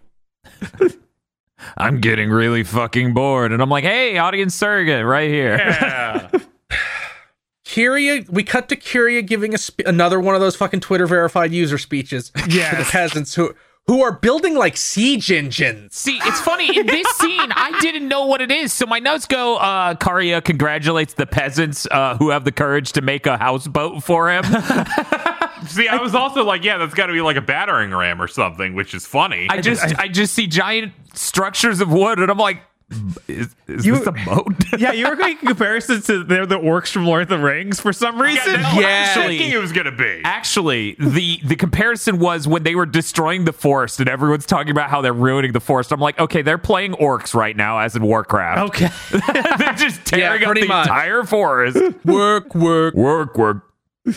I'm getting really fucking bored. And I'm like, hey, audience surrogate right here. Yeah. Kiria, we cut to Kiria giving a spe- another one of those fucking Twitter verified user speeches Yes. to the peasants who who are building like siege engines. See, it's funny. In this scene, I didn't know what it is. So my notes go, uh, Karia congratulates the peasants uh, who have the courage to make a houseboat for him. See, I was also like, yeah, that's got to be like a battering ram or something, which is funny. I just I, just see giant structures of wood, and I'm like, is, is You- this a boat? Yeah, you were making comparisons to they're the orcs from Lord of the Rings for some yeah, reason. that's what I Yeah. was thinking it was going to be. Actually, the the comparison was when they were destroying the forest, and everyone's talking about how they're ruining the forest. I'm like, okay, they're playing orcs right now, as in Warcraft. Okay. They're just tearing Yeah, up pretty the much. entire forest. Work, work. Work, work.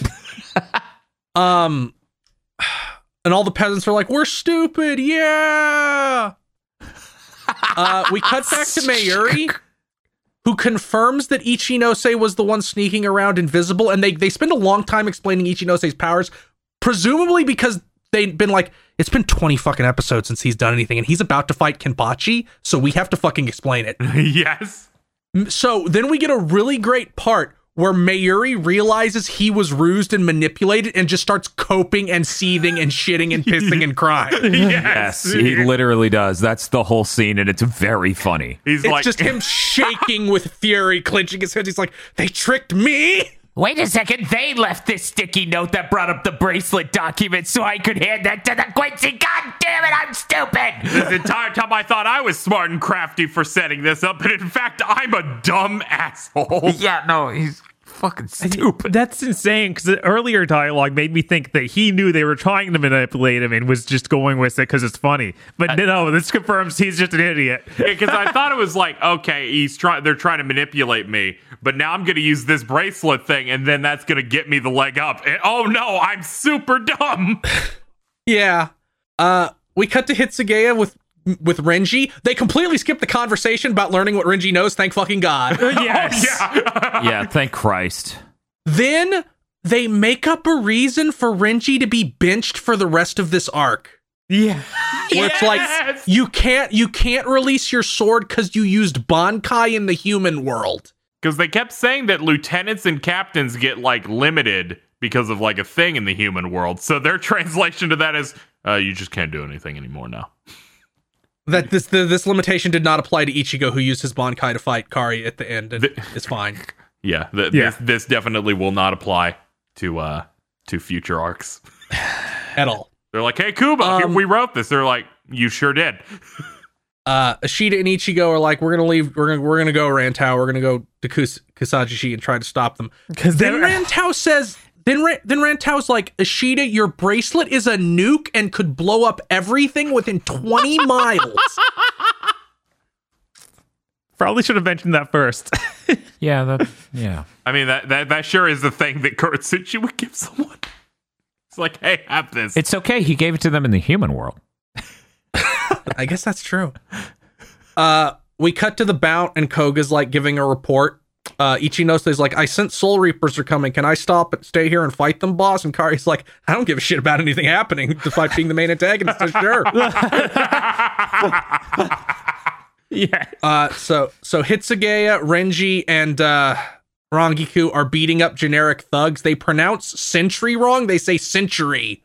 Um, and all the peasants are like, we're stupid. Yeah. Uh, we cut back to Mayuri, who confirms that Ichinose was the one sneaking around invisible, and they, they spend a long time explaining Ichinose's powers, presumably because they've been like, it's been twenty fucking episodes since he's done anything, and he's about to fight Kenpachi, so we have to fucking explain it. Yes. So then we get a really great part where Mayuri realizes he was rused and manipulated and just starts coping and seething and shitting and pissing and crying. Yes, he literally does. That's the whole scene, and it's very funny. He's It's like, just him shaking with fury, clenching his hands. He's like, they tricked me? Wait a second, they left this sticky note that brought up the bracelet document so I could hand that to the Quincy. God damn it, I'm stupid! this entire time I thought I was smart and crafty for setting this up, but in fact, I'm a dumb asshole. Yeah, no, he's fucking stupid. That's insane because the earlier dialogue made me think that he knew they were trying to manipulate him and was just going with it because it's funny. But no, this confirms he's just an idiot. Because I thought it was like, okay, he's trying. They're trying to manipulate me, but now I'm going to use this bracelet thing, and then that's going to get me the leg up. And, oh no, I'm super dumb. Yeah. Uh, we cut to Hitsugaya with with Renji. They completely skipped the conversation about learning what Renji knows, thank fucking God. Yes. Yeah. Yeah, thank Christ. Then they make up a reason for Renji to be benched for the rest of this arc. Yeah. Where it's like Yes! you can't you can't release your sword because you used Bankai in the human world. Because they kept saying that lieutenants and captains get like limited because of like a thing in the human world. So their translation to that is, uh, you just can't do anything anymore now. That this the, this limitation did not apply to Ichigo, who used his Bankai to fight Kari at the end, and The- it's fine. Yeah, th- Yeah. This, this definitely will not apply to uh to future arcs. At all. They're like, hey, Kuba, here, Um, we wrote this. They're like, you sure did. Uh, Ashita and Ichigo are like, we're gonna leave. We're gonna we're gonna go Rantau. We're gonna go to Kus- Kusajishi and try to stop them. Because Then Rantau says. Then Ra- then Rantau's like, Ashita, your bracelet is a nuke and could blow up everything within twenty miles. probably should have mentioned that first. Yeah, that. Yeah. I mean, that, that, that sure is the thing that Kuretsuchi would give someone. It's like, hey, have this. It's okay. He gave it to them in the human world. I guess that's true. Uh, we cut to the Bount, and Koga's like giving a report. Uh, Ichinose's like, I sense Soul Reapers are coming. Can I stop and stay here and fight them, boss? And Kari's like, I don't give a shit about anything happening despite being the main antagonist. So sure. Yeah. Uh, so so Hitsugaya, Renji, and uh, Rangiku are beating up generic thugs. They pronounce century wrong. They say century.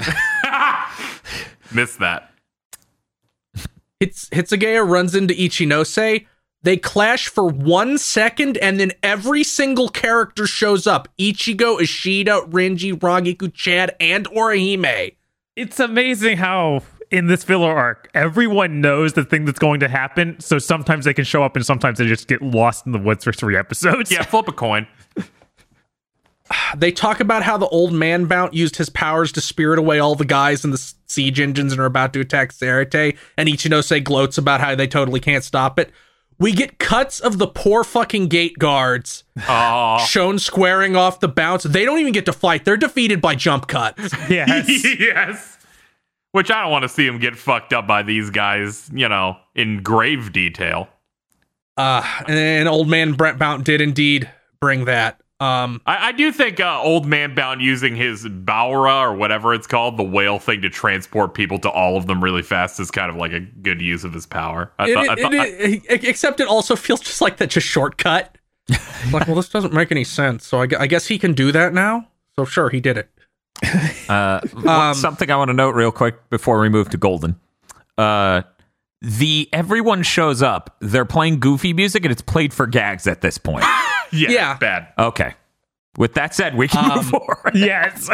Missed that. Hits, Hitsugaya runs into Ichinose. They clash for one second, and then every single character shows up. Ichigo, Ishida, Renji, Rangiku, Chad, and Orihime. It's amazing how in this filler arc, everyone knows the thing that's going to happen. So sometimes they can show up and sometimes they just get lost in the woods for three episodes. Yeah, flip a coin. They talk about how the old man Bount used his powers to spirit away all the guys in the siege engines and are about to attack Sarate, and Ichinose gloats about how they totally can't stop it. We get cuts of the poor fucking gate guards Oh, shown squaring off the Bounts. They don't even get to fight. They're defeated by jump cuts. Yes. yes. Which I don't want to see him get fucked up by these guys, you know, in grave detail. Uh, and, and old man Brent Bount did indeed bring that. Um, I, I do think uh, Old Man Bound using his Baura or whatever it's called, the whale thing to transport people to all of them really fast is kind of like a good use of his power. I it, thought, it, I thought, it, it, except it also feels just like that's a shortcut. Like, well, this doesn't make any sense. So I, gu- I guess he can do that now. So sure, he did it. Uh, Um, something I want to note real quick before we move to Golden. Uh, the everyone shows up. They're playing goofy music, and it's played for gags at this point. yeah, yeah. it's bad. Okay. With that said, we can Um, move forward. Yes.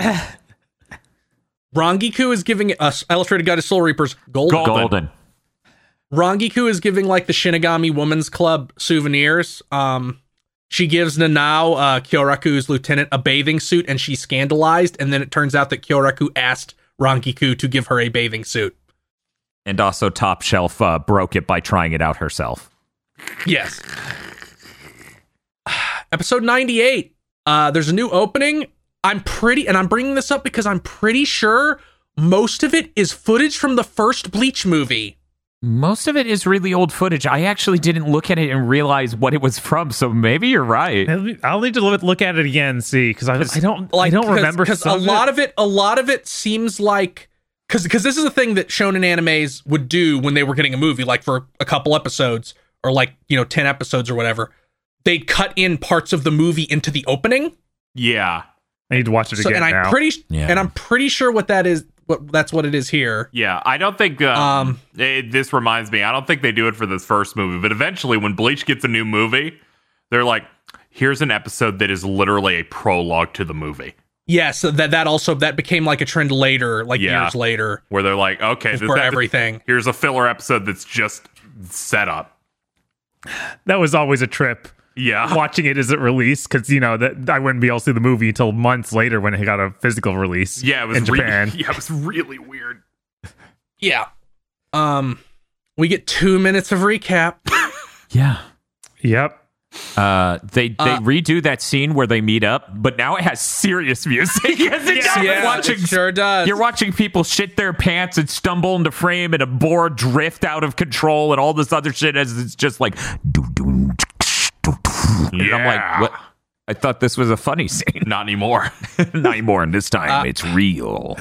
Rangiku is giving us Illustrated Guide to Soul Reapers golden. Golden. Golden. Rangiku is giving like the Shinigami Women's Club souvenirs. Um, she gives Nanao, uh, Kyoraku's lieutenant, a bathing suit, and she's scandalized. And then it turns out that Kyoraku asked Rangiku to give her a bathing suit. And also Top Shelf uh, broke it by trying it out herself. Yes. Episode ninety-eight. Uh, there's a new opening. I'm pretty, and I'm bringing this up because I'm pretty sure most of it is footage from the first Bleach movie. Most of it is really old footage. I actually didn't look at it and realize what it was from, so maybe you're right. I'll need to look look at it again and see because I, I don't Like, I don't cause, remember because some a lot of it. A lot of it seems like because because this is a thing that shonen animes would do when they were getting a movie, like for a couple episodes or like you know ten episodes or whatever. They'd cut in parts of the movie into the opening. Yeah. I need to watch it So, again and I'm now. pretty Yeah. and I'm pretty sure what that is. What that's what it is here. Yeah, I don't think um, Um, it, this reminds me. I don't think they do it for this first movie, but eventually, when Bleach gets a new movie, they're like, "Here's an episode that is literally a prologue to the movie." Yes, so that that also that became like a trend later, like Yeah. years later, Where they're like, "Okay, this for ep- everything." here's a filler episode that's just set up." That was always a trip. Yeah, Watching it as it released because you know that I wouldn't be able to see the movie until months later when it got a physical release. yeah, it was in re- Japan. yeah, it was really weird. Yeah. Um, we get two minutes of recap. Yeah. Yep. Uh, they they Uh, redo that scene where they meet up, but now it has serious music. Yes, it does. Yeah, watching, it sure does. You're watching people shit their pants and stumble into frame, and a board drift out of control, and all this other shit as it's just like. Doo, doo, doo, doo. And I'm like, what? I thought this was a funny scene. Not anymore. Not anymore. And this time, Uh, it's real.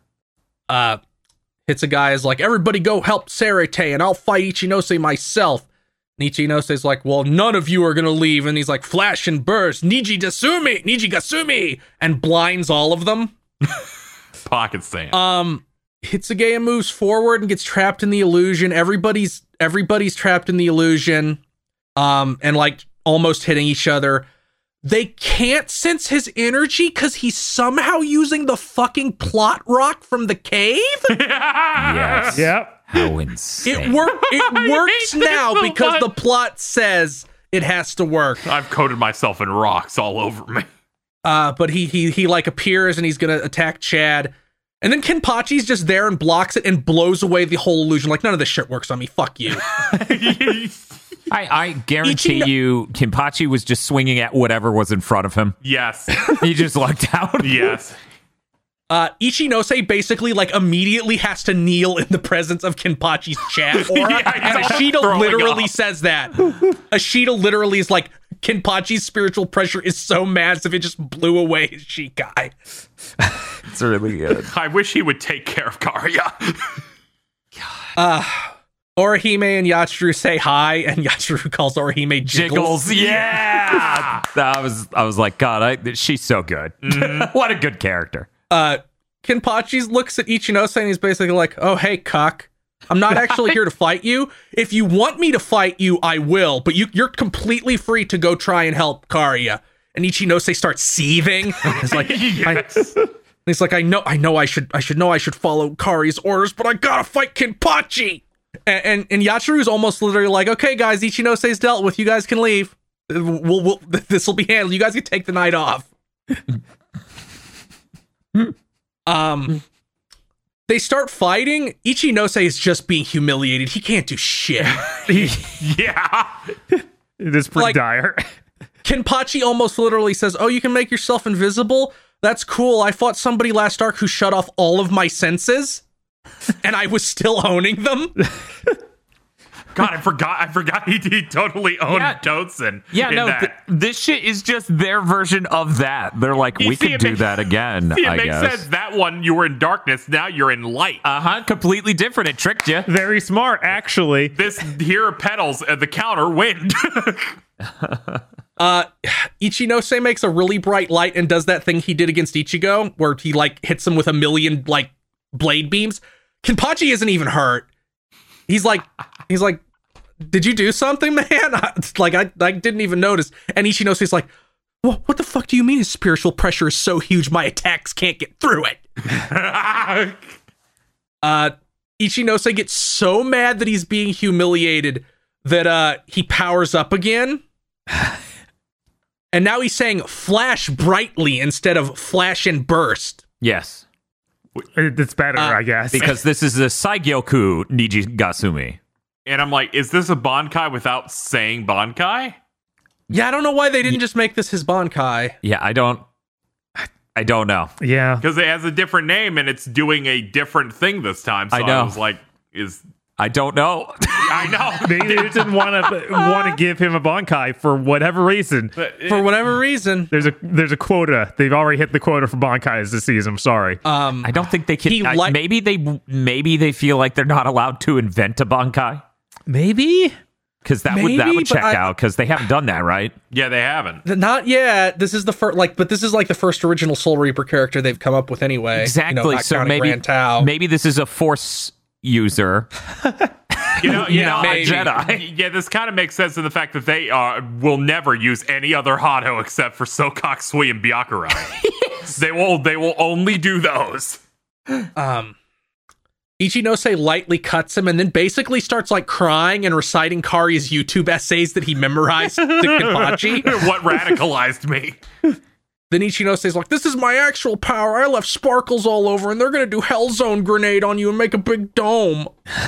uh, hits a guy is like, everybody go help Sarete and I'll fight Ichinose myself. And Ichinose's like, well, none of you are going to leave. And he's like, flash and burst, Niji Dasumi, Niji Gasumi, and blinds all of them. Pocket sand. Um, Hitsugaya moves forward and gets trapped in the illusion. Everybody's, everybody's trapped in the illusion. Um, and like almost hitting each other. They can't sense his energy because he's somehow using the fucking plot rock from the cave. Yes. Yep. How insane. It work. It works hate this now so because much. the plot says it has to work. I've coated myself in rocks all over me. Uh, but he he he like appears and he's gonna attack Chad, and then Kenpachi's just there and blocks it and blows away the whole illusion. Like none of this shit works on me. Fuck you. I, I guarantee Ichino- you, Kenpachi was just swinging at whatever was in front of him. Yes. He just lucked out. Yes. Uh, Ichinose basically like immediately has to kneel in the presence of Kenpachi's Chad aura, Yeah, and he's all Ashita throwing literally up. says that. Ashita literally is like, Kenpachi's spiritual pressure is so massive it just blew away his Shikai. It's really good. I wish he would take care of Karya. Uh, Orihime and Yatsuru say hi, and Yatsuru calls Orihime Jiggles. Jiggles, yeah. I was, I was like, God, I, she's so good. What a good character. Uh, Kenpachi looks at Ichinose and he's basically like, oh, hey, cuck. I'm not actually here to fight you. If you want me to fight you, I will, but you, you're completely free to go try and help Karya. And Ichinose starts seething. He's like, Yes. I, he's like, I know, I know, I should, I should know, I should follow Karya's orders, but I gotta fight Kenpachi. And and, and Yatsuru's almost literally like, okay, guys, Ichinose's dealt with. You guys can leave. We'll, we'll, this will be handled. You guys can take the night off. um. They start fighting. Ichinose is just being humiliated. He can't do shit. Yeah. It is pretty Like- dire. Kenpachi almost literally says, oh, you can make yourself invisible? That's cool. I fought somebody last arc who shut off all of my senses. and I was still owning them. God, I forgot. I forgot he, he totally owned Yeah. Toadson. Yeah, in no, that. th- this shit is just their version of that. They're like, You we see, could it do makes- that again, See, it I makes guess. sense. That one, you were in darkness. Now you're in light. Uh huh. Completely different. It tricked you. Very smart, actually. this here are pedals at the counter. Wind. Uh, Ichinose makes a really bright light and does that thing he did against Ichigo, where he like hits him with a million like blade beams. Kenpachi isn't even hurt. He's like, he's like, did you do something, man? I, like I, I didn't even notice. And Ichinose like, what, what the fuck do you mean his spiritual pressure is so huge my attacks can't get through it? uh, Ichinose gets so mad that he's being humiliated that uh he powers up again. And now he's saying flash brightly instead of flash and burst. Yes. It- It's better, Uh, I guess. Because this is a Saigyoku Niji Gasumi. And I'm like, is this a Bankai without saying Bankai? Yeah, I don't know why they didn't just make this his Bankai. Yeah, I don't. I don't know. yeah. Because it has a different name and it's doing a different thing this time. So I I, know. was like, is I don't know. I know. They didn't want to want to give him a Bankai for whatever reason. But it- For whatever reason. There's a there's a quota. They've already hit the quota for Bankais this season. I'm sorry. Um, I don't think they can. He I- li- maybe they. Maybe they feel like they're not allowed to invent a Bankai Maybe. because that would that Maybe, would but check I- out because they haven't done that, right? yeah, they haven't. not yet. This is the first, like, but this is like the first original Soul Reaper character they've come up with anyway. Exactly. You know, not so counting maybe Grand Tao. maybe this is a Force user. You know, you Yeah, know, maybe. Jedi. Yeah, this kind of makes sense in the fact that they uh, will never use any other Hado except for Sokok, Sui, and Byakurai. They will. They will only do those. Um, Ichinose lightly cuts him and then basically starts like crying and reciting Kari's YouTube essays that he memorized to Kenpachi. What radicalized me? Then Ichinose's like, this is my actual power. I left sparkles all over and they're going to do Hellzone grenade on you and make a big dome.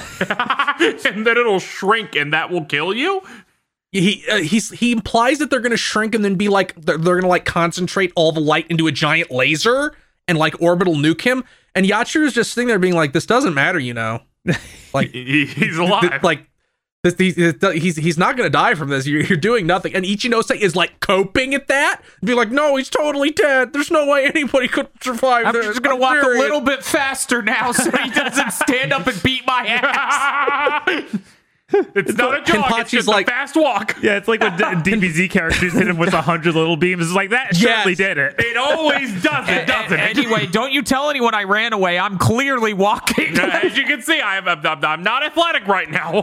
And then it'll shrink, and that will kill you. He uh, he's he implies that they're going to shrink and then be like, they're, they're going to like concentrate all the light into a giant laser and like orbital nuke him. And Yachiru's just sitting there being like, this doesn't matter, you know? Like, He- He's alive. th- like this, he's, he's he's not going to die from this. You're, you're doing nothing. And Ichinose is like coping at that. Be like, no, he's totally dead. There's no way anybody could survive I'm this. just gonna I'm walk serious." a little bit faster now so he doesn't stand up and beat my ass. It's not a jog. It's Kenpachi's just like- a fast walk. Yeah, it's like when D- DBZ characters hit him with a hundred little beams. It's like that surely Yes. did it. It always does it, doesn't it? Anyway, don't you tell anyone I ran away. I'm clearly walking. As you can see, I'm, I'm, I'm not athletic right now.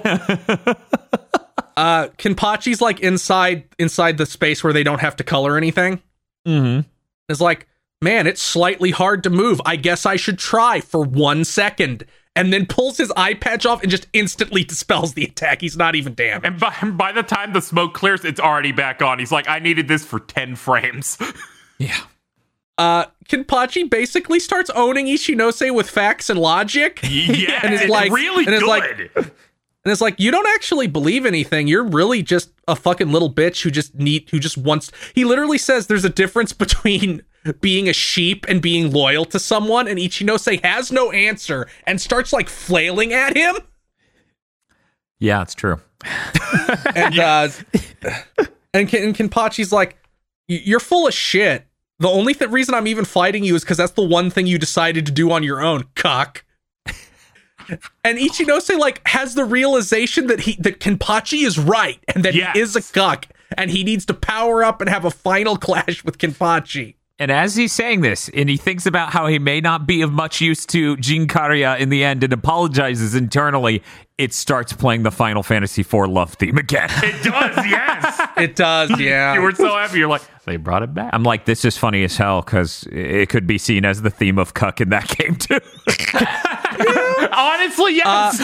Uh, Kenpachi's like inside inside the space where they don't have to color anything. Mm-hmm. It's like, man, it's slightly hard to move. I guess I should try for one second. And then pulls his eye patch off and just instantly dispels the attack. He's not even damaged. And by, by the time the smoke clears, it's already back on. He's like, I needed this for ten frames. Yeah. Uh, Kenpachi basically starts owning Ichinose with facts and logic. Yeah, And it's it's like- really and it's good. like- And it's like, you don't actually believe anything. You're really just a fucking little bitch who just need, who just wants. He literally says there's a difference between being a sheep and being loyal to someone. And Ichinose has no answer and starts like flailing at him. Yeah, it's true. And uh, and, Ken, and Kenpachi's like, "Y- you're full of shit. The only th- reason I'm even fighting you is because that's the one thing you decided to do on your own, cock." And Ichinose like has the realization that he that Kenpachi is right and that Yes. he is a cuck and he needs to power up and have a final clash with Kenpachi. And as he's saying this, and he thinks about how he may not be of much use to Jin Kariya in the end and apologizes internally, it starts playing the Final Fantasy four love theme again. It does, yes. It does, yeah. You were so happy. You're like, they brought it back. I'm like, this is funny as hell because it could be seen as the theme of Cuck in that game too. Honestly, yes.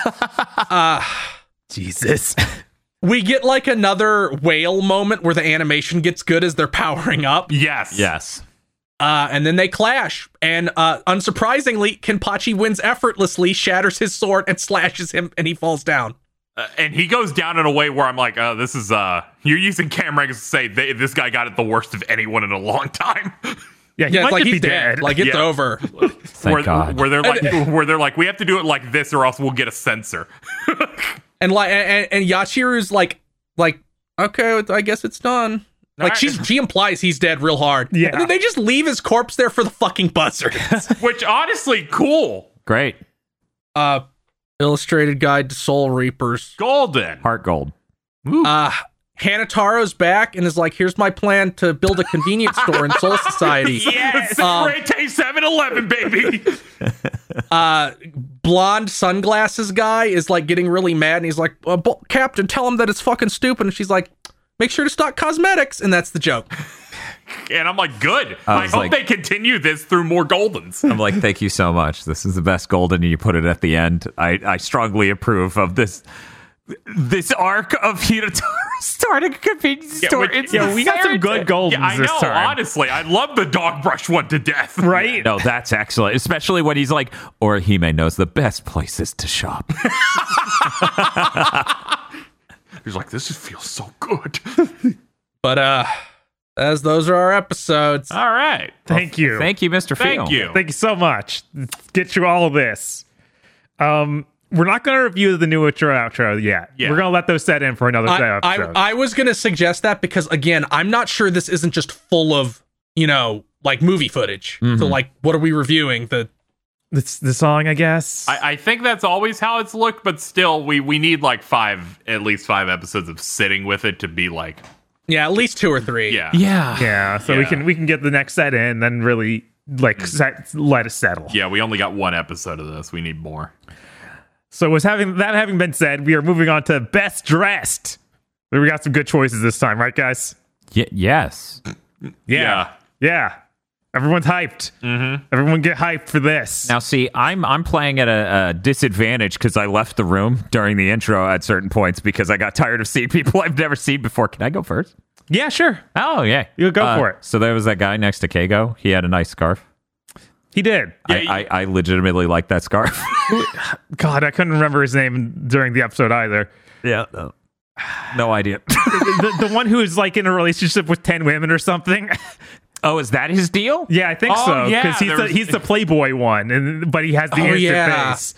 Jesus. We get like another whale moment where the animation gets good as they're powering up. yes. Yes. Uh, and then they clash. And uh, unsurprisingly, Kenpachi wins effortlessly, shatters his sword, and slashes him, and he falls down. Uh, and he goes down in a way where I'm like, oh, this is, uh, you're using camera angles to say they, this guy got it the worst of anyone in a long time. Yeah, he Yeah, might it's like just he's be dead. dead. Like it's Yeah. over. Thank where, God. where they're like, where they're like, we have to do it like this, or else we'll get a censor. And like, and, and Yachiru's like, like, okay, I guess it's done. Like Alright. she's she implies he's dead real hard. Yeah. And then they just leave his corpse there for the fucking buzzards. Which honestly, cool, Great. uh, Illustrated Guide to Soul Reapers. golden. Heart gold. Uh, Hanataro's back and is like, here's my plan to build a convenience store in Soul Society. Yes, Um, Rete seven eleven, baby. Uh, blonde sunglasses guy is like getting really mad and he's like, uh, Bo- Captain, tell him that it's fucking stupid. And she's like, make sure to stock cosmetics. And that's the joke. And I'm like, good. I I, was hope like- they continue this through more Goldens. I'm like, thank you so much. This is the best golden. You put it at the end. I, I strongly approve of this this arc of Hinataro starting a convenience Yeah, store. which- It's Yeah, we got some good goldens Yeah, I this know. time. Honestly, I love the dog brush one to death. Right? No, that's excellent. Especially when he's like, Orihime knows the best places to shop. He's like, this just feels so good. But, uh, as those are our episodes. All right. Thank you. Thank you, Mister Thank Feel. you. Thank you so much. Let's get through all of this. Um, we're not going to review the new intro outro yet. Yeah. We're going to let those set in for another I, episode. I, I was going to suggest that because, again, I'm not sure this isn't just full of, you know, like movie footage. So, like, what are we reviewing? The It's the song, I guess. I, I think that's always how it's looked, but still, we, we need like five, at least five episodes of sitting with it to be like, Yeah, at least two or three. yeah. Yeah. yeah, so we Yeah. can we can get the next set in, then really like set, let it settle. Yeah, we only got one episode of this. We need more. So, was having that having been said, we are moving on to best dressed. We got some good choices this time, right, guys? Y- yes. Yeah, yeah. Everyone's hyped. Mm-hmm. Everyone get hyped for this. Now, see, I'm I'm playing at a, a disadvantage because I left the room during the intro at certain points because I got tired of seeing people I've never seen before. Can I go first? Yeah, sure. Oh, yeah. You go Uh, for it. So there was that guy next to Kago. He had a nice scarf. He did. Yeah, I, I, I legitimately like that scarf. God, I couldn't remember his name during the episode either. yeah. No, no idea. the, the one who is like in a relationship with ten women or something. Oh, is that his deal? Yeah, I think Oh, so. yeah, Because he's there the, was- he's the Playboy one, and but he has the Oh, instant yeah. face.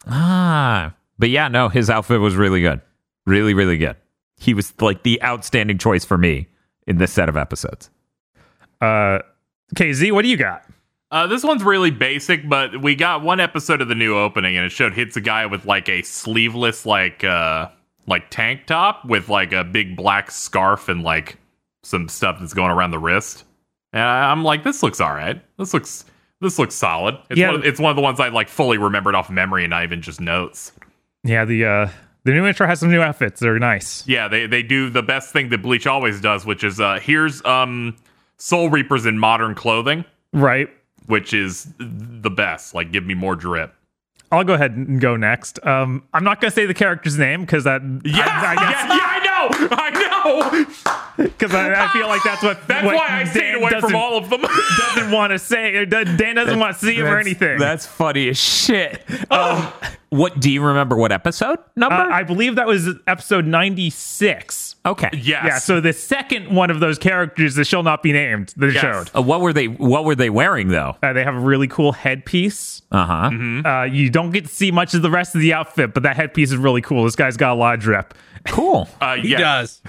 Ah. But yeah, no, his outfit was really good. Really, really good. He was like the outstanding choice for me in this set of episodes. Uh, K Z, what do you got? Uh, this one's really basic, but we got one episode of the new opening, and it showed hits a guy with like a sleeveless, like uh, like tank top with like a big black scarf and like some stuff that's going around the wrist. And I- I'm like, this looks all right. This looks this looks solid. It's, Yeah. one, it's one of the ones I like fully remembered off memory and not even just notes. Yeah, the uh, the new intro has some new outfits. They're nice. Yeah, they they do the best thing that Bleach always does, which is uh, here's um Soul Reapers in modern clothing, Right. which is the best. Like, give me more drip. I'll go ahead and go next. Um, I'm not gonna say the character's name because that Yeah, I, I yeah, guess yeah, I know, I know. because I, I feel like that's what That's what why I stayed Dan away from doesn't- all of them. doesn't want to say. Or Dan doesn't want to see him or That's- anything. That's funny as shit. Um, what do you remember? What episode number? Uh, I believe that was episode ninety-six. okay. Yes. Yeah, so the second one of those characters that shall not be named that it Yes. showed. Uh, what were they? What were they wearing though? Uh, they have a really cool headpiece. Uh huh. Uh, you don't get to see much of the rest of the outfit, but that headpiece is really cool. This guy's got a lot of drip. Cool. Uh, he yeah. does.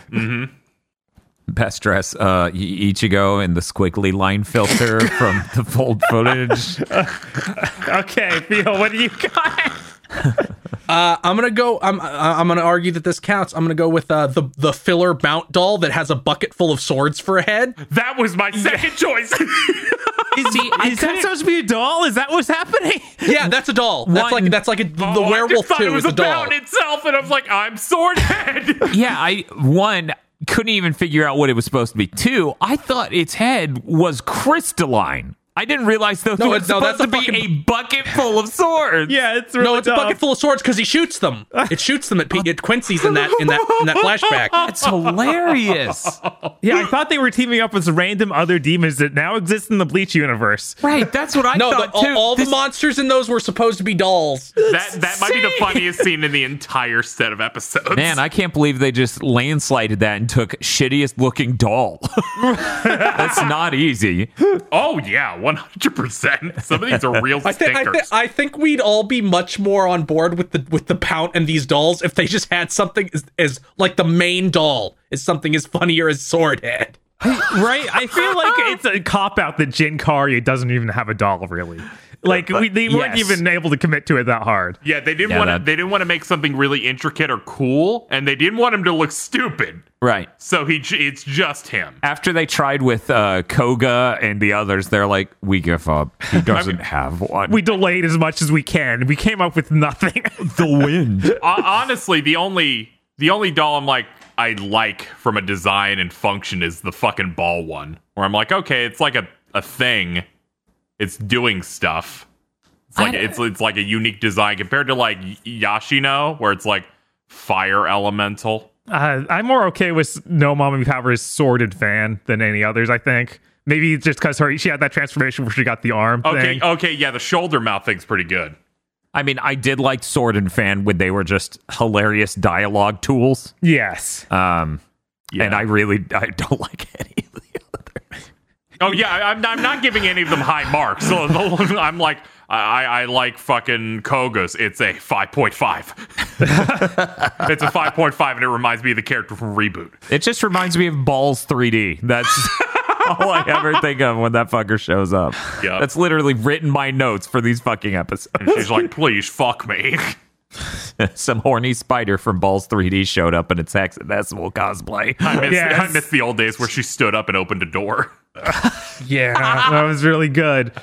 Best dress. Uh, I- Ichigo and the squiggly line filter from the old footage. Okay, Theo, what do you got? Uh, I'm gonna go. I'm I'm gonna argue that this counts. I'm gonna go with uh, the the filler Mount doll that has a bucket full of swords for a head. That was my second choice. Is, is that supposed to be a doll? Is that what's happening? Yeah, that's a doll. That's One- like that's like a, the Oh, I werewolf just thought too it was is a doll. about itself, and I was like, I'm Swordhead. Yeah, I one couldn't even figure out what it was supposed to be. Two, I thought its head was crystalline. I didn't realize those No, were it's- no, supposed that's to a be fucking- a bucket full of swords. Yeah, it's really No, it's dumb. a bucket full of swords because he shoots them. It shoots them at, P- at Quincy's in that in that in that flashback. That's hilarious. Yeah, I thought they were teaming up with random other demons that now exist in the Bleach universe. Right, that's what I No, thought the, all, too. all This- the monsters in those were supposed to be dolls. That that might be the insane. funniest scene in the entire set of episodes. Man, I can't believe they just landslided that and took shittiest looking doll. That's not easy. oh yeah, one hundred percent. Some of these are real I think I, stinkers. thi- I think we'd all be much more on board with the with the Pout and these dolls if they just had something as, as like the main doll is something as funnier as Swordhead. Right? I feel like it's a cop out that Jin Karya doesn't even have a doll, really. Like we, they weren't Yes. even able to commit to it that hard. yeah, they didn't Yeah, want to. that- They didn't want to make something really intricate or cool, and they didn't want him to look stupid. Right. So he, j- it's just him. After they tried with uh, Koga and the others, they're like, we give up. He doesn't have one. We delayed as much as we can. We came up with nothing. the wind. Ho- Honestly, the only the only doll I'm like I like from a design and function is the fucking ball one, where I'm like, okay, it's like a, a thing, it's doing stuff. It's like it's it's like a unique design compared to like Y- Yashino, where it's like fire elemental. Uh, I'm more okay with No Mommy Power's sworded fan than any others, I think. Maybe just because her she had that transformation where she got the arm Okay, thing. okay, yeah, the shoulder mouth thing's pretty good. I mean, I did like Sword and Fan when they were just hilarious dialogue tools. Yes. Um, Yeah. And I really I don't like any of the others. Oh yeah, I- I'm I'm not giving any of them high marks. So I'm like, I I like fucking Koga's. It's a five point five. It's a five point five, and it reminds me of the character from Reboot. It just reminds me of Balls three D. That's all I ever think of when that fucker shows up. Yeah. That's literally written my notes for these fucking episodes. And she's like, please fuck me. Some horny spider from Balls three D showed up in its hexadecimal cosplay. I miss, Yes. I miss the old days where she stood up and opened a door. Yeah, that was really good.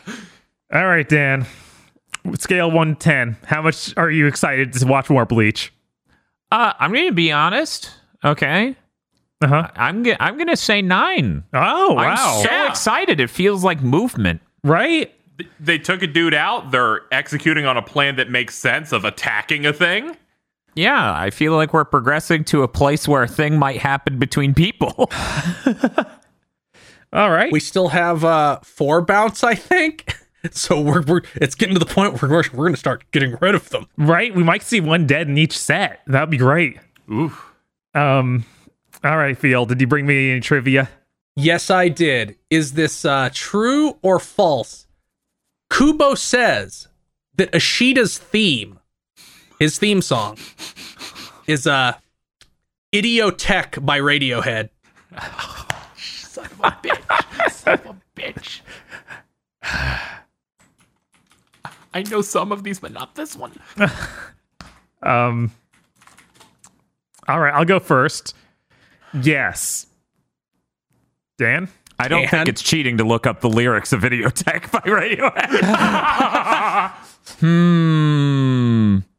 All right, Dan. Scale one to ten. How much are you excited to watch more Bleach? Uh, I'm going to be honest. Okay. Uh-huh. I'm g- I'm going to say nine. Oh, wow. I'm so Yeah. excited. It feels like movement. Right? They took a dude out. They're executing on a plan that makes sense of attacking a thing. Yeah, I feel like we're progressing to a place where a thing might happen between people. All right. We still have uh, four bounts, I think. So we're, we're it's getting to the point where we're, we're going to start getting rid of them. right? We might see one dead in each set. That'd be great. Ooh. Um, all right, Phil. Did you bring me any trivia? Yes, I did. Is this uh, true or false? Kubo says that Ashida's theme, his theme song, is uh, Idiotech by Radiohead. Son of a bitch. Son of a bitch. I know some of these, but not this one. Um, all right, I'll go first. Yes. Dan? I don't And- think it's cheating to look up the lyrics of Videotech by Radiohead. hmm.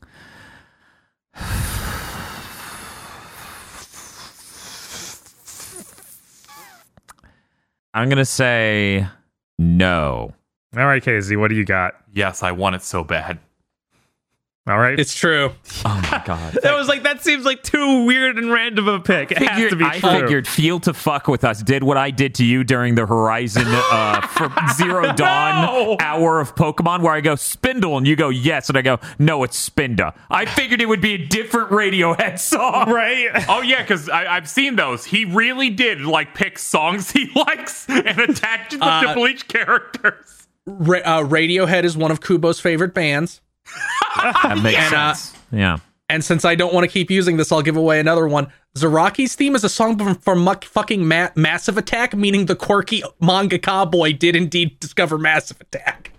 I'm going to say no. All right, Casey, what do you got? Yes, I want it so bad. All right. It's true. Oh my God. that was like, that seems like too weird and random of a pick. It has Figured- to be I true. figured Feel to Fuck With Us did what I did to you during the Horizon uh, for Zero Dawn hour of Pokemon, where I go Spindle and you go yes, and I go no, it's Spinda. I figured it would be a different Radiohead song. Right? Oh yeah, because I've seen those. He really did like pick songs he likes and attach them Uh, to Bleach characters. Ra- uh, Radiohead is one of Kubo's favorite bands. That makes And, uh, sense. Yeah. And since I don't want to keep using this, I'll give away another one. Zaraki's theme is a song from, from muck fucking Ma- Massive Attack, meaning the quirky manga cowboy did indeed discover Massive Attack.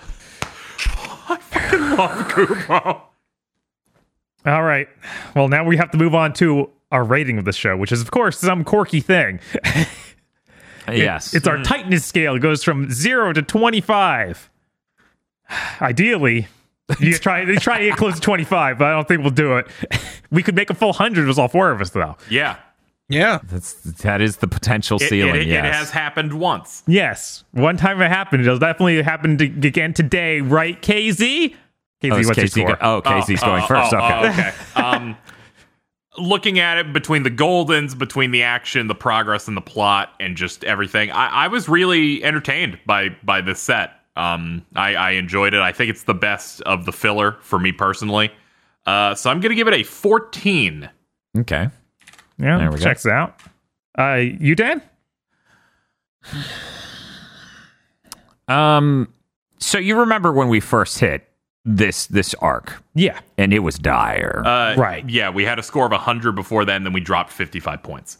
Love Kubo. All right. Well, now we have to move on to our rating of the show, which is, of course, some quirky thing. Yes. It's our tightness scale. It goes from zero to twenty-five. Ideally, you try you try to get close to twenty-five, but I don't think we'll do it. We could make a full hundred with all four of us, though. Yeah. Yeah. That's that is the potential It, ceiling. it, it yes. has happened once. Yes, one time it happened. It'll definitely happen to, again today, right, K Z? K Z, Oh, is what's your K Z score? go- oh, K Z's Oh, going oh, first. oh, okay. oh, okay. Um, looking at it between the Goldens, between the action, the progress, and the plot, and just everything, I, I was really entertained by by this set. Um, I, I enjoyed it. I think it's the best of the filler for me personally. Uh, so I'm gonna give it a fourteen. Okay. Yeah, There we go. checks out. Uh, you, Dan? Um. So you remember when we first hit this this arc, Yeah. and it was dire. Uh, Right. Yeah, we had a score of one hundred before then, then we dropped fifty-five points.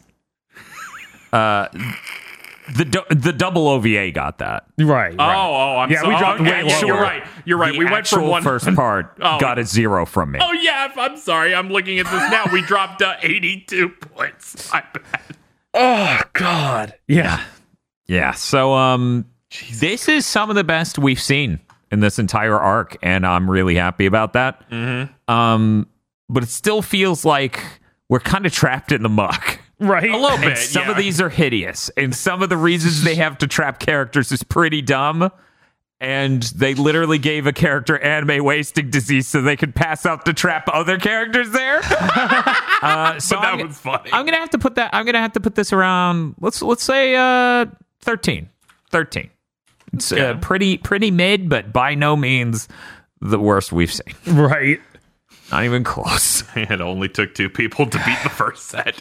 the du- the double O V A got that. Right. Oh, right. oh, I'm Yeah, sorry. we dropped oh, way yeah, lower. You're right. You're right. The we went from actual one first part Oh. got a zero from me. Oh yeah, I'm sorry. I'm looking at this now. We dropped uh, eighty-two points. My bad. Oh, God. Yeah. Yeah. So um, this is some of the best we've seen in this entire arc, and I'm really happy about that. Mm-hmm. Um, but it still feels like we're kind of trapped in the muck. Right. A little And bit. some yeah. of these are hideous, and some of the reasons they have to trap characters is pretty dumb. And they literally gave a character anime wasting disease so they could pass out to trap other characters there. uh, so But that I'm, was funny. I'm gonna have to put that. I'm gonna have to put this around. Let's let's say uh, thirteen. Thirteen. It's uh, Okay. pretty pretty mid, but by no means the worst we've seen. Right. Not even close. It only took two people to beat the first set.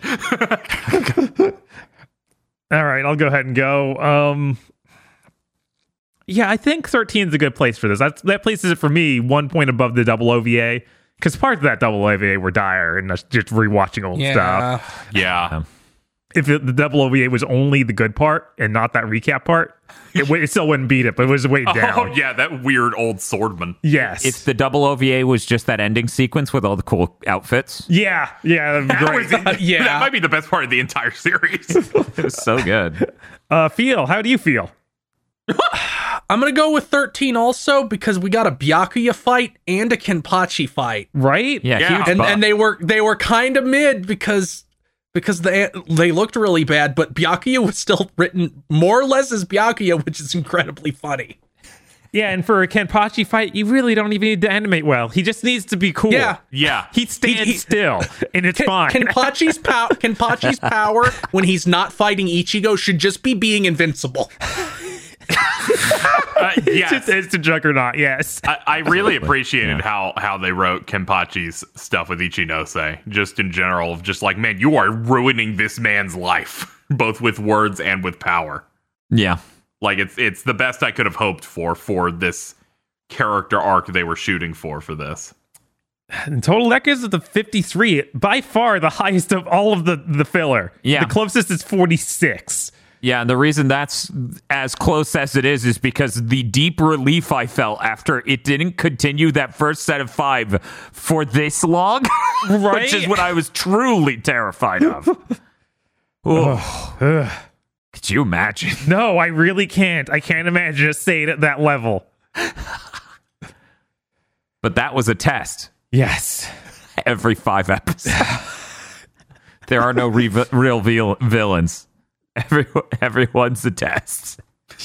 All right, I'll go ahead and go. Um, yeah, I think thirteen is a good place for this. That's, that places it for me one point above the double O V A, because parts of that double O V A were dire, and that's just rewatching old Yeah. stuff. yeah. If it, the double O V A was only the good part and not that recap part, it, w- it still wouldn't beat it, but it was way Oh down. yeah, that weird old swordman. Yes. If the double O V A was just that ending sequence with all the cool outfits, yeah, yeah, that'd be That, great. was, Yeah. that might be the best part of the entire series. it was so good. Uh, feel, how do you feel? I'm going to go with thirteen also because we got a Byakuya fight and a Kenpachi fight. Right? Yeah, Yeah. huge And buff. and they were they were kind of mid because because they they looked really bad, but Byakuya was still written more or less as Byakuya, which is incredibly funny. Yeah, and for a Kenpachi fight, you really don't even need to animate well. He just needs to be cool. Yeah. yeah. He stands He- he- still, and it's Ken, fine. Kenpachi's pow- Kenpachi's power when he's not fighting Ichigo should just be being invincible. Uh, It's yes. just it's a juggernaut, yes. I, I really appreciated how, how they wrote Kenpachi's stuff with Ichinose, just in general, of just like, man, you are ruining this man's life, both with words and with power. yeah. Like, it's it's the best I could have hoped for for this character arc they were shooting for for this. And total, that gives it the fifty-three, by far the highest of all of the, the filler. Yeah. The closest is forty-six. Yeah, and the reason that's as close as it is is because the deep relief I felt after it didn't continue that first set of five for this long, Right? which is what I was truly terrified of. Oh, could you imagine? No, I really can't. I can't imagine it staying at that level. But that was a test. Yes. Every five episodes, there are no re- real vil- villains. Every- everyone's a test.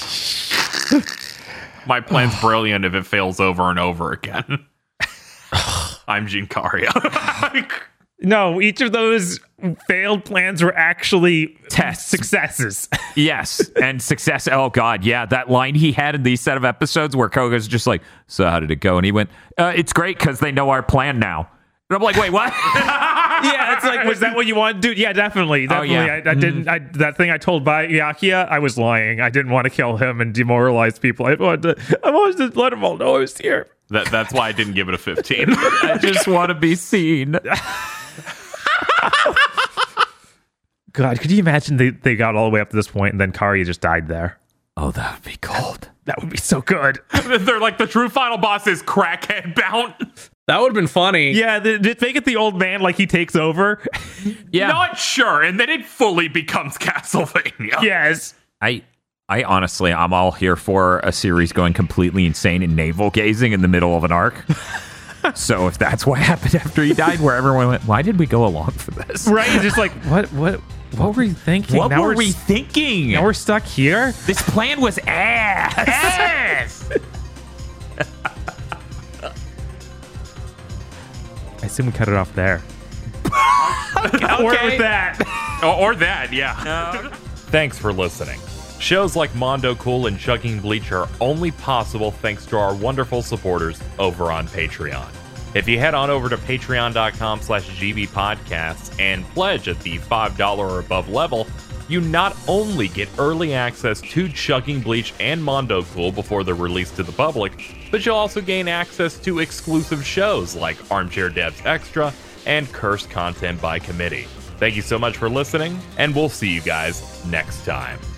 My plan's brilliant if it fails over and over again. I'm Jinkaria. No, each of those failed plans were actually Tests. successes. Yes, and success. Oh God, yeah, that line he had in these set of episodes where Koga's just like, "So how did it go?" And he went, uh, "It's great because they know our plan now." And I'm like, "Wait, what?" Yeah, it's like, was that what you wanted to do? Yeah, definitely. Definitely. yeah. I, I didn't, I, that thing I told by Yakia, I was lying. I didn't want to kill him and demoralize people. I wanted to, I wanted to let them all know I was here. that that's why I didn't give it a fifteen. I just want to be seen. God, could you imagine they, they got all the way up to this point and then Kari just died there? Oh, that would be cold. That would be so good. They're like, the true final boss is crackhead bound. That would have been funny. Yeah, they, they make it the old man like he takes over. Yeah, Not sure, and then it fully becomes Castlevania. Yes. I, I honestly, I'm all here for a series going completely insane and navel gazing in the middle of an arc. So if that's what happened after he died, where everyone went, why did we go along for this? Right? It's just like, what, what, What were you thinking? What now were we're, we s- thinking? Now we're stuck here? This plan was ass. Yes! I assume we cut it off there. Or with that. or, or that, yeah. Thanks for listening. Shows like Mondo Cool and Chugging Bleach are only possible thanks to our wonderful supporters over on Patreon. If you head on over to patreon.com slash gbpodcasts and pledge at the five dollars or above level, you not only get early access to Chugging Bleach and Mondo Cool before they're released to the public, but you'll also gain access to exclusive shows like Armchair Devs Extra and Cursed Content by Committee. Thank you so much for listening, and we'll see you guys next time.